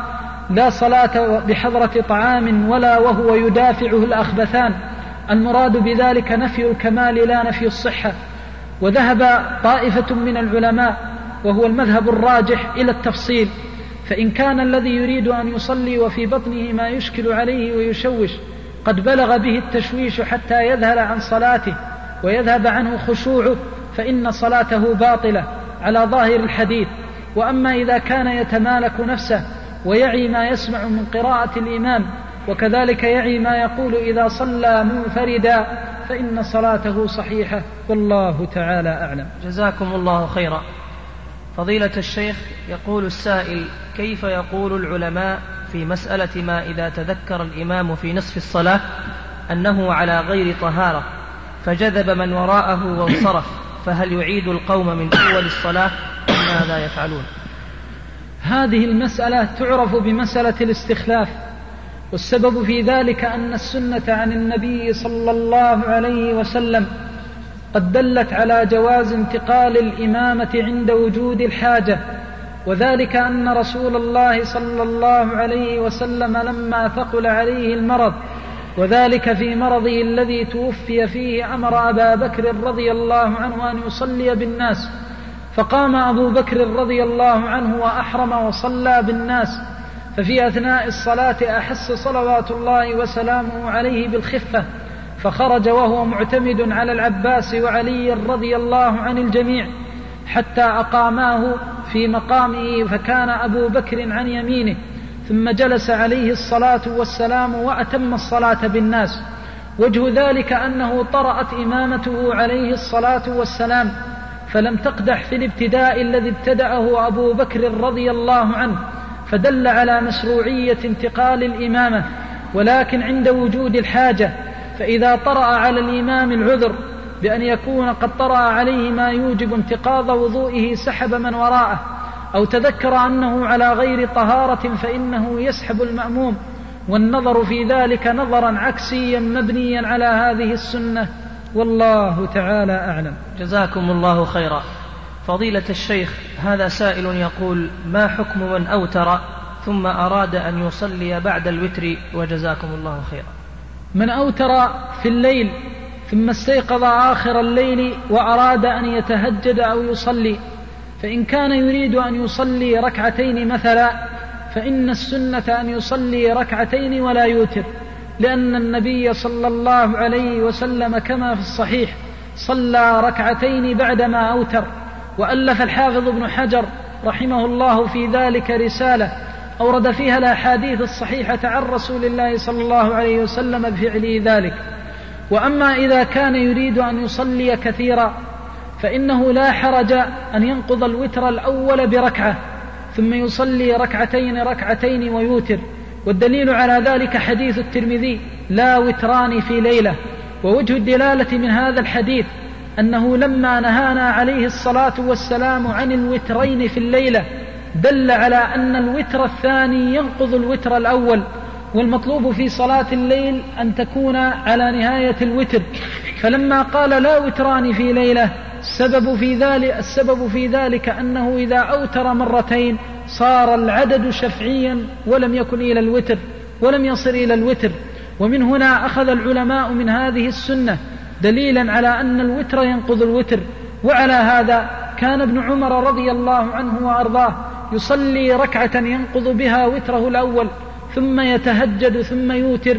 لا صلاة بحضرة طعام ولا وهو يدافعه الأخبثان. المراد بذلك نفي الكمال لا نفي الصحة. وذهب طائفة من العلماء وهو المذهب الراجح إلى التفصيل، فإن كان الذي يريد أن يصلي وفي بطنه ما يشكل عليه ويشوش قد بلغ به التشويش حتى يذهل عن صلاته ويذهب عنه خشوعه فإن صلاته باطلة على ظاهر الحديث. وأما إذا كان يتمالك نفسه ويعي ما يسمع من قراءة الإمام وكذلك يعي ما يقول إذا صلى منفردا فإن صلاته صحيحة، والله تعالى أعلم.
جزاكم الله خيرا. فضيلة الشيخ، يقول السائل: كيف يقول العلماء في مسألة ما إذا تذكر الإمام في نصف الصلاة أنه على غير طهارة فجذب من وراءه وانصرف، فهل يعيد القوم من أول الصلاة أم ماذا يفعلون؟
هذه المسألة تعرف بمسألة الاستخلاف، والسبب في ذلك أن السنة عن النبي صلى الله عليه وسلم قد دلت على جواز انتقال الإمامة عند وجود الحاجة، وذلك أن رسول الله صلى الله عليه وسلم لما ثقل عليه المرض وذلك في مرضه الذي توفي فيه أمر أبا بكر رضي الله عنه أن يصلي بالناس، فقام أبو بكر رضي الله عنه وأحرم وصلى بالناس، ففي أثناء الصلاة أحس صلوات الله وسلامه عليه بالخفة فخرج وهو معتمد على العباس وعلي رضي الله عن الجميع حتى أقاماه في مقامه، فكان أبو بكر عن يمينه، ثم جلس عليه الصلاة والسلام وأتم الصلاة بالناس. وجه ذلك أنه طرأت إمامته عليه الصلاة والسلام فلم تقدح في الابتداء الذي ابتدأه أبو بكر رضي الله عنه، فدل على مشروعية انتقال الإمامة، ولكن عند وجود الحاجة. فإذا طرأ على الإمام العذر بأن يكون قد طرأ عليه ما يوجب انتقاض وضوئه سحب من وراءه، أو تذكر أنه على غير طهارة فإنه يسحب المأموم، والنظر في ذلك نظرا عكسيا مبنيا على هذه السنة، والله تعالى أعلم.
جزاكم الله خيرا. فضيلة الشيخ، هذا سائل يقول: ما حكم من أوتر ثم أراد أن يصلي بعد الوتر؟ وجزاكم الله خيرا.
من أوتر في الليل ثم استيقظ آخر الليل وأراد أن يتهجد أو يصلي، فإن كان يريد أن يصلي ركعتين مثلا فإن السنة أن يصلي ركعتين ولا يوتر، لأن النبي صلى الله عليه وسلم كما في الصحيح صلى ركعتين بعدما أوتر. وألف الحافظ ابن حجر رحمه الله في ذلك رسالة أورد فيها الأحاديث الصحيحة عن رسول الله صلى الله عليه وسلم بفعله ذلك. وأما إذا كان يريد أن يصلي كثيرا فإنه لا حرج أن ينقض الوتر الأول بركعة ثم يصلي ركعتين ركعتين ويوتر، والدليل على ذلك حديث الترمذي: لا وتران في ليلة. ووجه الدلالة من هذا الحديث أنه لما نهانا عليه الصلاة والسلام عن الوترين في الليلة دل على أن الوتر الثاني ينقض الوتر الأول، والمطلوب في صلاة الليل أن تكون على نهاية الوتر. فلما قال لا وتران في ليلة السبب في ذلك, السبب في ذلك أنه إذا أوتر مرتين صار العدد شفعيا ولم يكن إلى الوتر ولم يصل إلى الوتر. ومن هنا أخذ العلماء من هذه السنة دليلا على أن الوتر ينقض الوتر. وعلى هذا كان ابن عمر رضي الله عنه وأرضاه يصلي ركعة ينقض بها وتره الأول ثم يتهجد ثم يوتر،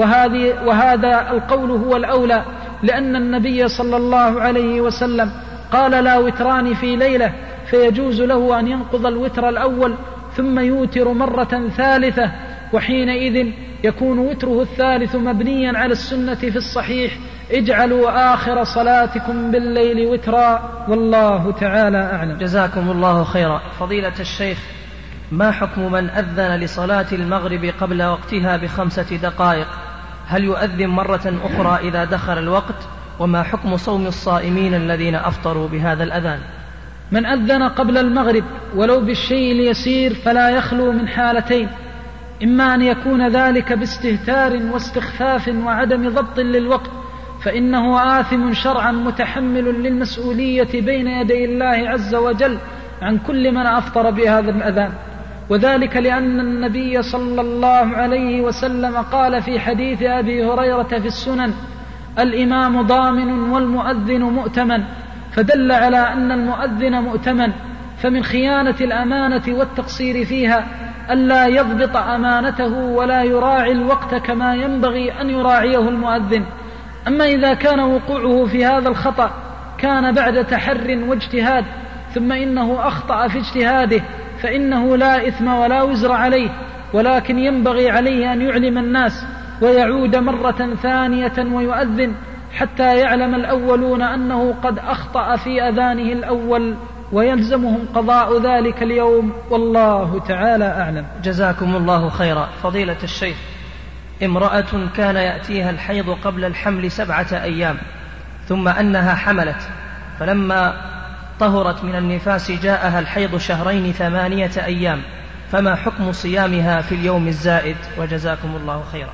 وهذا القول هو الأولى، لأن النبي صلى الله عليه وسلم قال لا وتران في ليلة، فيجوز له أن ينقض الوتر الأول ثم يوتر مرة ثالثة، وحينئذ يكون وتره الثالث مبنيا على السنة في الصحيح: اجعلوا آخر صلاتكم بالليل وترا، والله تعالى أعلم.
جزاكم الله خيرا. فضيلة الشيخ، ما حكم من أذن لصلاة المغرب قبل وقتها بخمسة دقائق؟ هل يؤذن مرة أخرى إذا دخل الوقت؟ وما حكم صوم الصائمين الذين أفطروا بهذا الأذان؟
من أذن قبل المغرب ولو بالشيء اليسير فلا يخلو من حالتين: إما أن يكون ذلك باستهتار واستخفاف وعدم ضبط للوقت فإنه آثم شرعا متحمل للمسؤولية بين يدي الله عز وجل عن كل من أفطر بهذا الأذان، وذلك لأن النبي صلى الله عليه وسلم قال في حديث أبي هريرة في السنن: الإمام ضامن والمؤذن مؤتمن، فدل على أن المؤذن مؤتمن، فمن خيانة الأمانة والتقصير فيها ألا يضبط أمانته ولا يراعي الوقت كما ينبغي أن يراعيه المؤذن. أما إذا كان وقوعه في هذا الخطأ كان بعد تحر واجتهاد ثم إنه أخطأ في اجتهاده فإنه لا إثم ولا وزر عليه، ولكن ينبغي عليه أن يعلم الناس ويعود مرة ثانية ويؤذن حتى يعلم الأولون أنه قد أخطأ في أذانه الأول ويلزمهم قضاء ذلك اليوم، والله تعالى أعلم.
جزاكم الله خيرا. فضيلة الشيخ، امرأة كان يأتيها الحيض قبل الحمل سبعة أيام ثم أنها حملت، فلما طهرت من النفاس جاءها الحيض شهرين ثمانية أيام، فما حكم صيامها في اليوم الزائد؟ وجزاكم الله خيرا.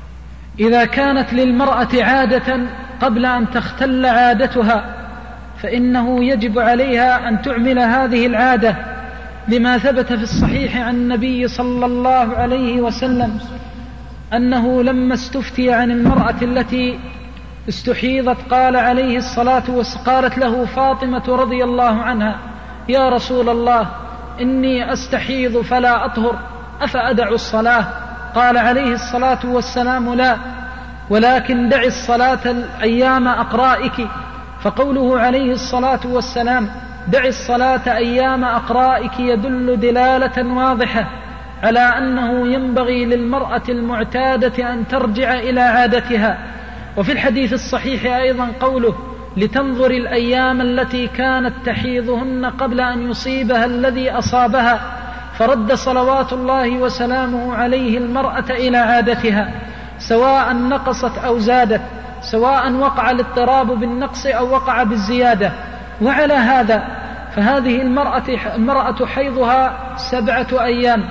إذا كانت للمرأة عادة قبل أن تختل عادتها فإنه يجب عليها أن تعمل هذه العادة، لما ثبت في الصحيح عن النبي صلى الله عليه وسلم أنه لما استفتي عن المرأة التي استحيضت قال عليه الصلاة والسلام، قالت له فاطمة رضي الله عنها: يا رسول الله، إني أستحيض فلا أطهر، أفأدع الصلاة؟ قال عليه الصلاة والسلام: لا، ولكن دع الصلاة أيام أقرائك. فقوله عليه الصلاة والسلام دع الصلاة أيام أقرائك يدل دلالة واضحة على أنه ينبغي للمرأة المعتادة أن ترجع إلى عادتها. وفي الحديث الصحيح أيضا قوله: لتنظر الأيام التي كانت تحيضهن قبل أن يصيبها الذي أصابها، فرد صلوات الله وسلامه عليه المرأة إلى عادتها سواء نقصت أو زادت، سواء وقع الاضطراب بالنقص أو وقع بالزيادة. وعلى هذا فهذه المرأة, المرأة حيضها سبعة أيام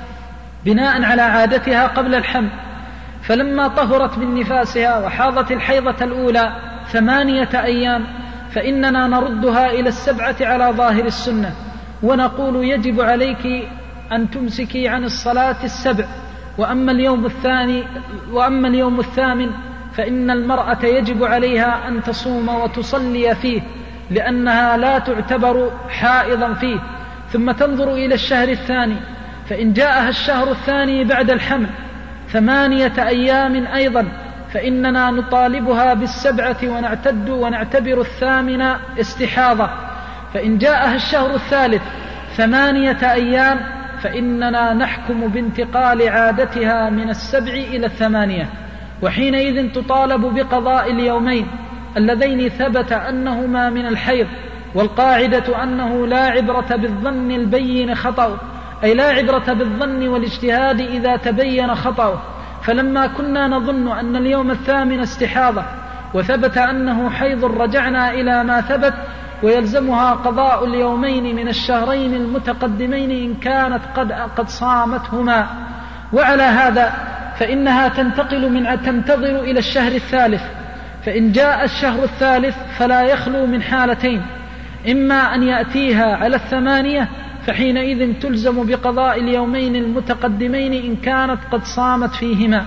بناء على عادتها قبل الحمل، فلما طهرت من نفاسها وحاضت الحيضة الأولى ثمانية أيام فإننا نردها إلى السبعة على ظاهر السنة، ونقول يجب عليك أن تمسكي عن الصلاة السبع. وأما اليوم الثاني وأما اليوم الثامن فإن المرأة يجب عليها أن تصوم وتصلي فيه، لأنها لا تعتبر حائضا فيه، ثم تنظر إلى الشهر الثاني، فإن جاءها الشهر الثاني بعد الحمل ثمانية أيام أيضا فإننا نطالبها بالسبعة ونعتد ونعتبر الثامنة استحاضة. فإن جاءها الشهر الثالث ثمانية أيام فإننا نحكم بانتقال عادتها من السبع إلى الثمانية، وحينئذ تطالب بقضاء اليومين اللذين ثبت أنهما من الحيض. والقاعدة أنه لا عبرة بالظن البين خطأ، أي لا عبرة بالظن والاجتهاد إذا تبين خطأه. فلما كنا نظن أن اليوم الثامن استحاضة وثبت أنه حيض رجعنا إلى ما ثبت، ويلزمها قضاء اليومين من الشهرين المتقدمين إن كانت قد, قد صامتهما. وعلى هذا فإنها تنتقل من تنتظر إلى الشهر الثالث، فإن جاء الشهر الثالث فلا يخلو من حالتين: إما أن يأتيها على الثمانية فحينئذ تلزم بقضاء اليومين المتقدمين إن كانت قد صامت فيهما،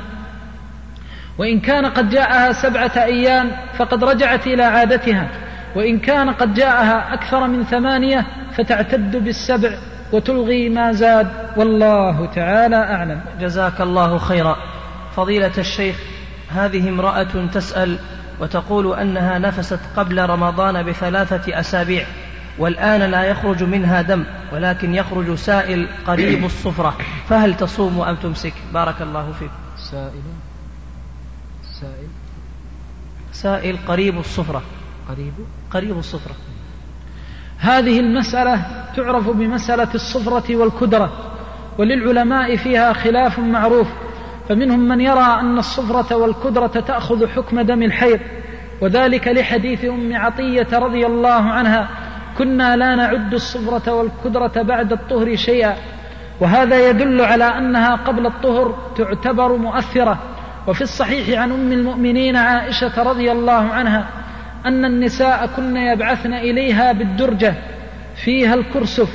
وإن كان قد جاءها سبعة أيام فقد رجعت إلى عادتها، وإن كان قد جاءها أكثر من ثمانية فتعتد بالسبع وتلغي ما زاد، والله تعالى أعلم.
جزاك الله خيرا. فضيلة الشيخ، هذه امرأة تسأل وتقول أنها نفست قبل رمضان بثلاثة أسابيع والآن لا يخرج منها دم ولكن يخرج سائل قريب الصفرة، فهل تصوم أم تمسك؟ بارك الله فيك.
سائل سائل
سائل قريب الصفرة.
قريب
قريب الصفرة.
هذه المسألة تعرف بمسألة الصفرة والكدرة، وللعلماء فيها خلاف معروف، فمنهم من يرى أن الصفرة والكدرة تأخذ حكم دم الحيض، وذلك لحديث أم عطية رضي الله عنها: كنا لا نعد الصفرة والكدرة بعد الطهر شيئا، وهذا يدل على أنها قبل الطهر تعتبر مؤثرة. وفي الصحيح عن أم المؤمنين عائشة رضي الله عنها أن النساء كن يبعثن إليها بالدرجة فيها الكرسف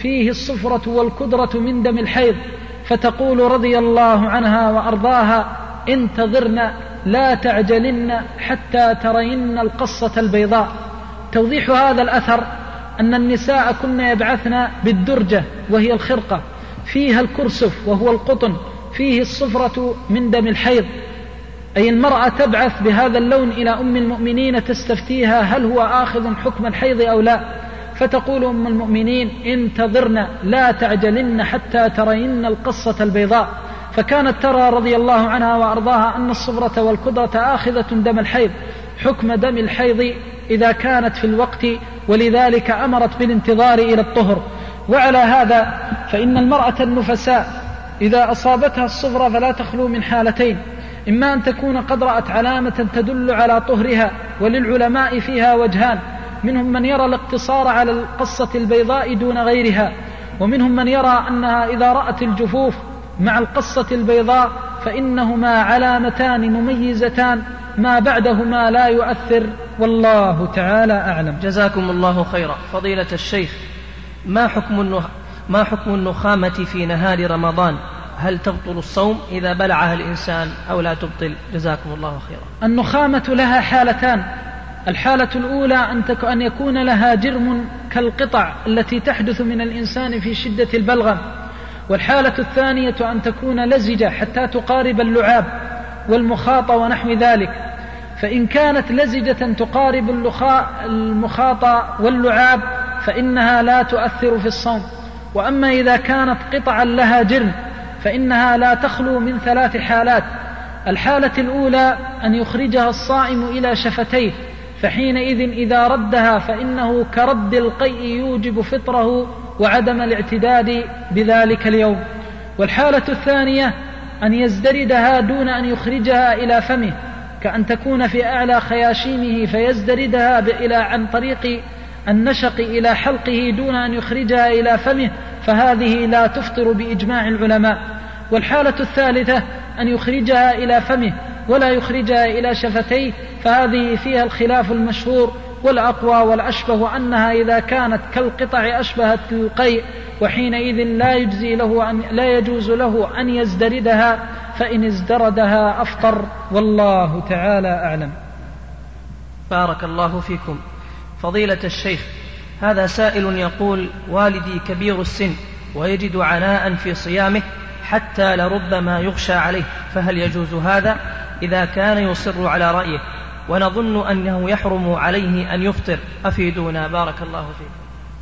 فيه الصفرة والكدرة من دم الحيض، فتقول رضي الله عنها وأرضاها: انتظرن لا تعجلن حتى ترين القصة البيضاء. توضيح هذا الأثر أن النساء كن يبعثن بالدرجة وهي الخرقة، فيها الكرسف وهو القطن، فيه الصفرة من دم الحيض، أي المرأة تبعث بهذا اللون إلى أم المؤمنين تستفتيها هل هو آخذ حكم الحيض أو لا، فتقول أم المؤمنين: انتظرن لا تعجلن حتى ترين القصة البيضاء. فكانت ترى رضي الله عنها وأرضاها أن الصفرة والكدرة آخذة دم الحيض حكم دم الحيض إذا كانت في الوقت، ولذلك أمرت بالانتظار إلى الطهر. وعلى هذا فإن المرأة النفساء إذا أصابتها الصفرة فلا تخلو من حالتين: إما أن تكون قد رأت علامة تدل على طهرها، وللعلماء فيها وجهان: منهم من يرى الاقتصار على القصة البيضاء دون غيرها، ومنهم من يرى أنها إذا رأت الجفوف مع القصة البيضاء فإنهما علامتان مميزتان ما بعدهما لا يؤثر، والله تعالى أعلم.
جزاكم الله خيرا. فضيلة الشيخ، ما حكم ما حكم النخامة في نهار رمضان؟ هل تبطل الصوم إذا بلعها الإنسان أو لا تبطل؟ جزاكم الله خيرا.
النخامة لها حالتان: الحالة الأولى أن يكون لها جرم كالقطع التي تحدث من الإنسان في شدة البلغم، والحالة الثانية أن تكون لزجة حتى تقارب اللعاب والمخاط ونحو ذلك. فإن كانت لزجة تقارب المخاط واللعاب فإنها لا تؤثر في الصوم، وأما إذا كانت قطعا لها جرم فإنها لا تخلو من ثلاث حالات: الحالة الأولى أن يخرجها الصائم إلى شفتيه، فحينئذ إذا ردها فإنه كرد القيء يوجب فطره وعدم الاعتداد بذلك اليوم. والحالة الثانية أن يزدردها دون أن يخرجها إلى فمه، كأن تكون في أعلى خياشيمه فيزدردها إلى عن طريق النشق إلى حلقه دون أن يخرجها إلى فمه، فهذه لا تفطر بإجماع العلماء. والحالة الثالثة أن يخرجها إلى فمه ولا يخرجها إلى شفتيه، فهذه فيها الخلاف المشهور، والأقوى والأشبه أنها إذا كانت كالقطع أشبهت القيء، وحينئذ لا يجزي له أن لا يجوز له أن يزدردها، فإن ازدردها أفطر، والله تعالى أعلم.
بارك الله فيكم. فضيلة الشيخ، هذا سائل يقول: والدي كبير السن ويجد عناء في صيامه حتى لربما يغشى عليه، فهل يجوز هذا إذا كان يصر على رأيه، ونظن أنه يحرم عليه أن يفطر؟ أفيدونا بارك الله فيكم.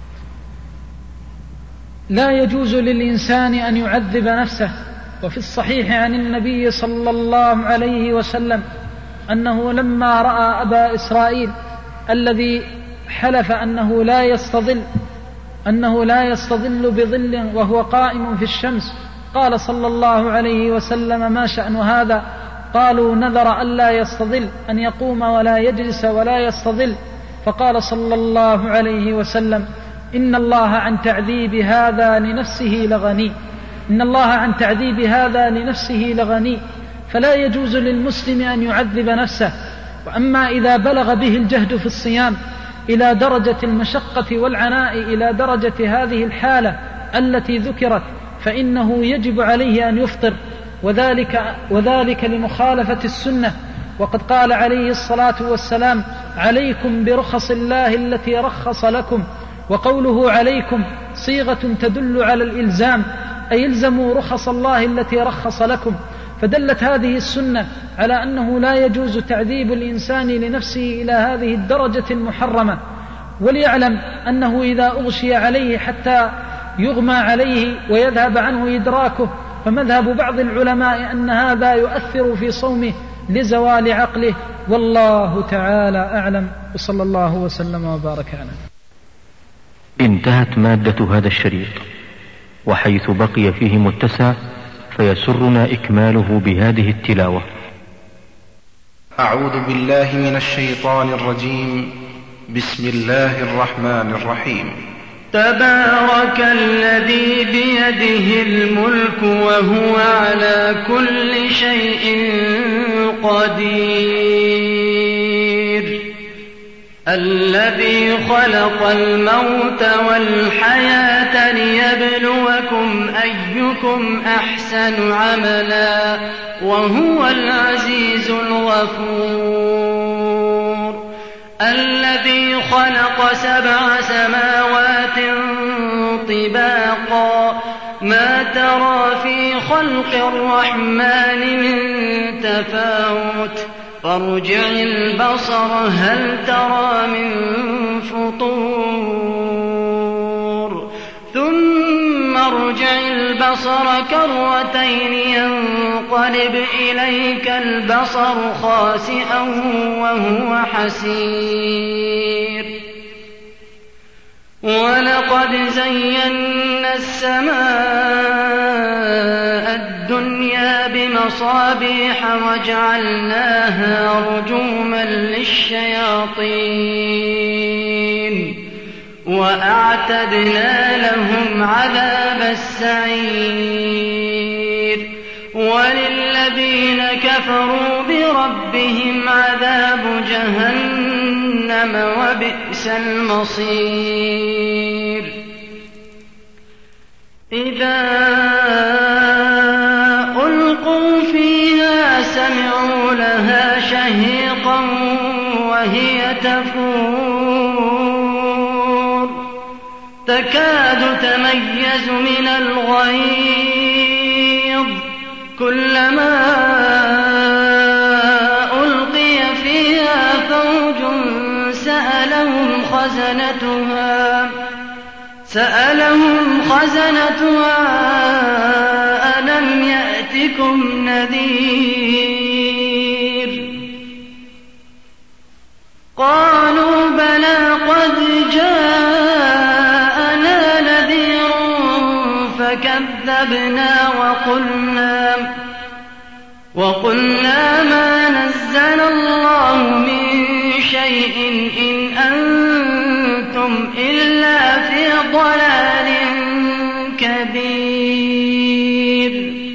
لا يجوز للإنسان أن يعذب نفسه، وفي الصحيح عن النبي صلى الله عليه وسلم أنه لما رأى أبا إسرائيل الذي حلف أنه لا يستظل أنه لا يستظل بظل وهو قائم في الشمس، قال صلى الله عليه وسلم: ما شأن هذا؟ قالوا: نذر ألا يستظل، أن يقوم ولا يجلس ولا يستظل. فقال صلى الله عليه وسلم: إن الله عن تعذيب هذا لنفسه لغني إن الله عن تعذيب هذا لنفسه لغني فلا يجوز للمسلم أن يعذب نفسه. وأما إذا بلغ به الجهد في الصيام إلى درجة المشقة والعناء، إلى درجة هذه الحالة التي ذكرت، فإنه يجب عليه أن يفطر، وذلك, وذلك لمخالفة السنة. وقد قال عليه الصلاة والسلام: عليكم برخص الله التي رخص لكم. وقوله عليكم صيغة تدل على الإلزام، أي الزموا رخص الله التي رخص لكم. فدلت هذه السنة على أنه لا يجوز تعذيب الإنسان لنفسه إلى هذه الدرجة المحرمة. وليعلم أنه إذا أغشي عليه حتى يغمى عليه ويذهب عنه إدراكه، فمذهب بعض العلماء أن هذا يؤثر في صومه لزوال عقله، والله تعالى أعلم، وصلى الله وسلم وبارك عليه.
انتهت مادة هذا الشريط، وحيث بقي فيه متسع فيسرنا إكماله بهذه التلاوة.
أعوذ بالله من الشيطان الرجيم. بسم الله الرحمن الرحيم.
تبارك الذي بيده الملك وهو على كل شيء قدير، الذي خلق الموت والحياة ليبلوكم ليبلوكم أيكم أحسن عملا وهو العزيز الغفور. الذي خلق سبع سماوات طباقا ما ترى في خلق الرحمن من تفاوت فارجع البصر هل ترى من فطور ثم ارجع البصر كرتين ينقلب إليك البصر خاسئا وهو حسير. ولقد زينا السماء الدنيا بمصابيح وجعلناها رجوما للشياطين وأعتدنا لهم عذاب السعير. وللذين كفروا بربهم عذاب جهنم وبئس المصير. إذا ألقوا فيها سمعوا لها شهيقا وهي تفور تكاد تميز من الغيظ كلما ألقي فيها فوج سألهم خزنتها سألهم خزنتها ألم يأتكم نذير قالوا بلى قد جاءنا نذير فكذبنا وقلنا وقلنا ما نزل الله من شيء إن أنتم إلا في ضلال كبير.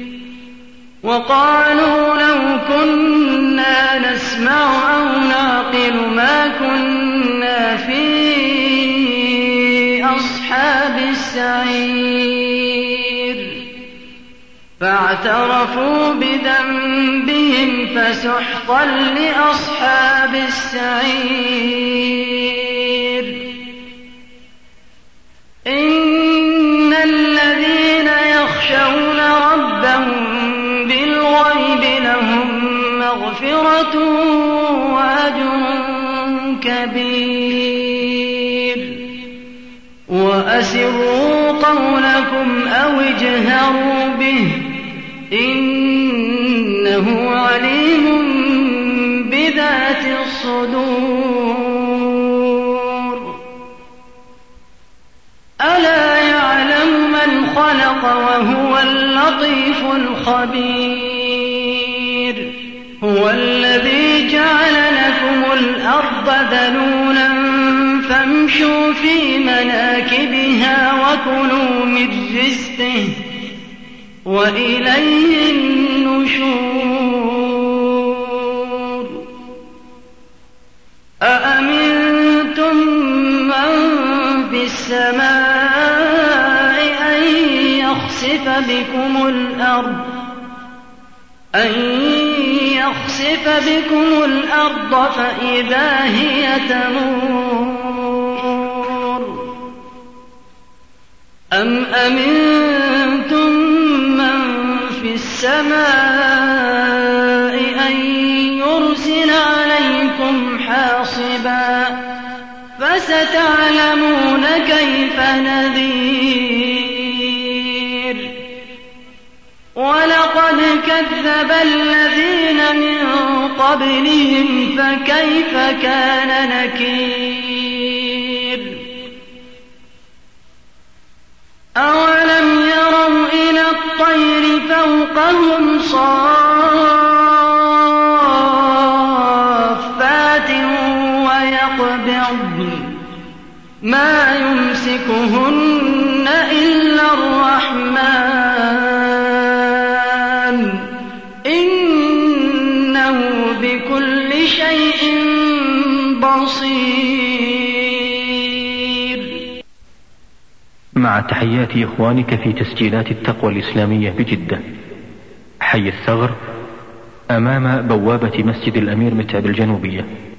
وقالوا لو كنا نسمع أو نعقل ما كنا في أصحاب السعير. فاعترفوا بذنبهم فسحقا لأصحاب السعير. إن الذين يخشون ربهم بالغيب لهم مغفرة وأجر كبير. وأسروا قولكم أو اجهروا به إنه عليم بذات الصدور. ألا يعلم من خلق وهو اللطيف الخبير. هو الذي جعل لكم الأرض ذلولا فامشوا في مناكبها وكلوا من رزقه وإليه النشور. أأمنتم من في السماء أن يخسف بكم الأرض أن يخسف بكم الأرض فإذا هي تمور أم أمنتم من في السماء أن يرسل عليكم حاصبا فستعلمون كيف نذير. ولقد كذب الذين من قبلهم فكيف كان نكير. أولم يروا إلى الطير فوقهم صافات ويقبضن ما يمسكهن إلا الرحمن إنه بكل شيء بصير.
مع تحيات إخوانك في تسجيلات التقوى الإسلامية بجدة، حي الثغر، أمام بوابة مسجد الأمير متعب الجنوبية.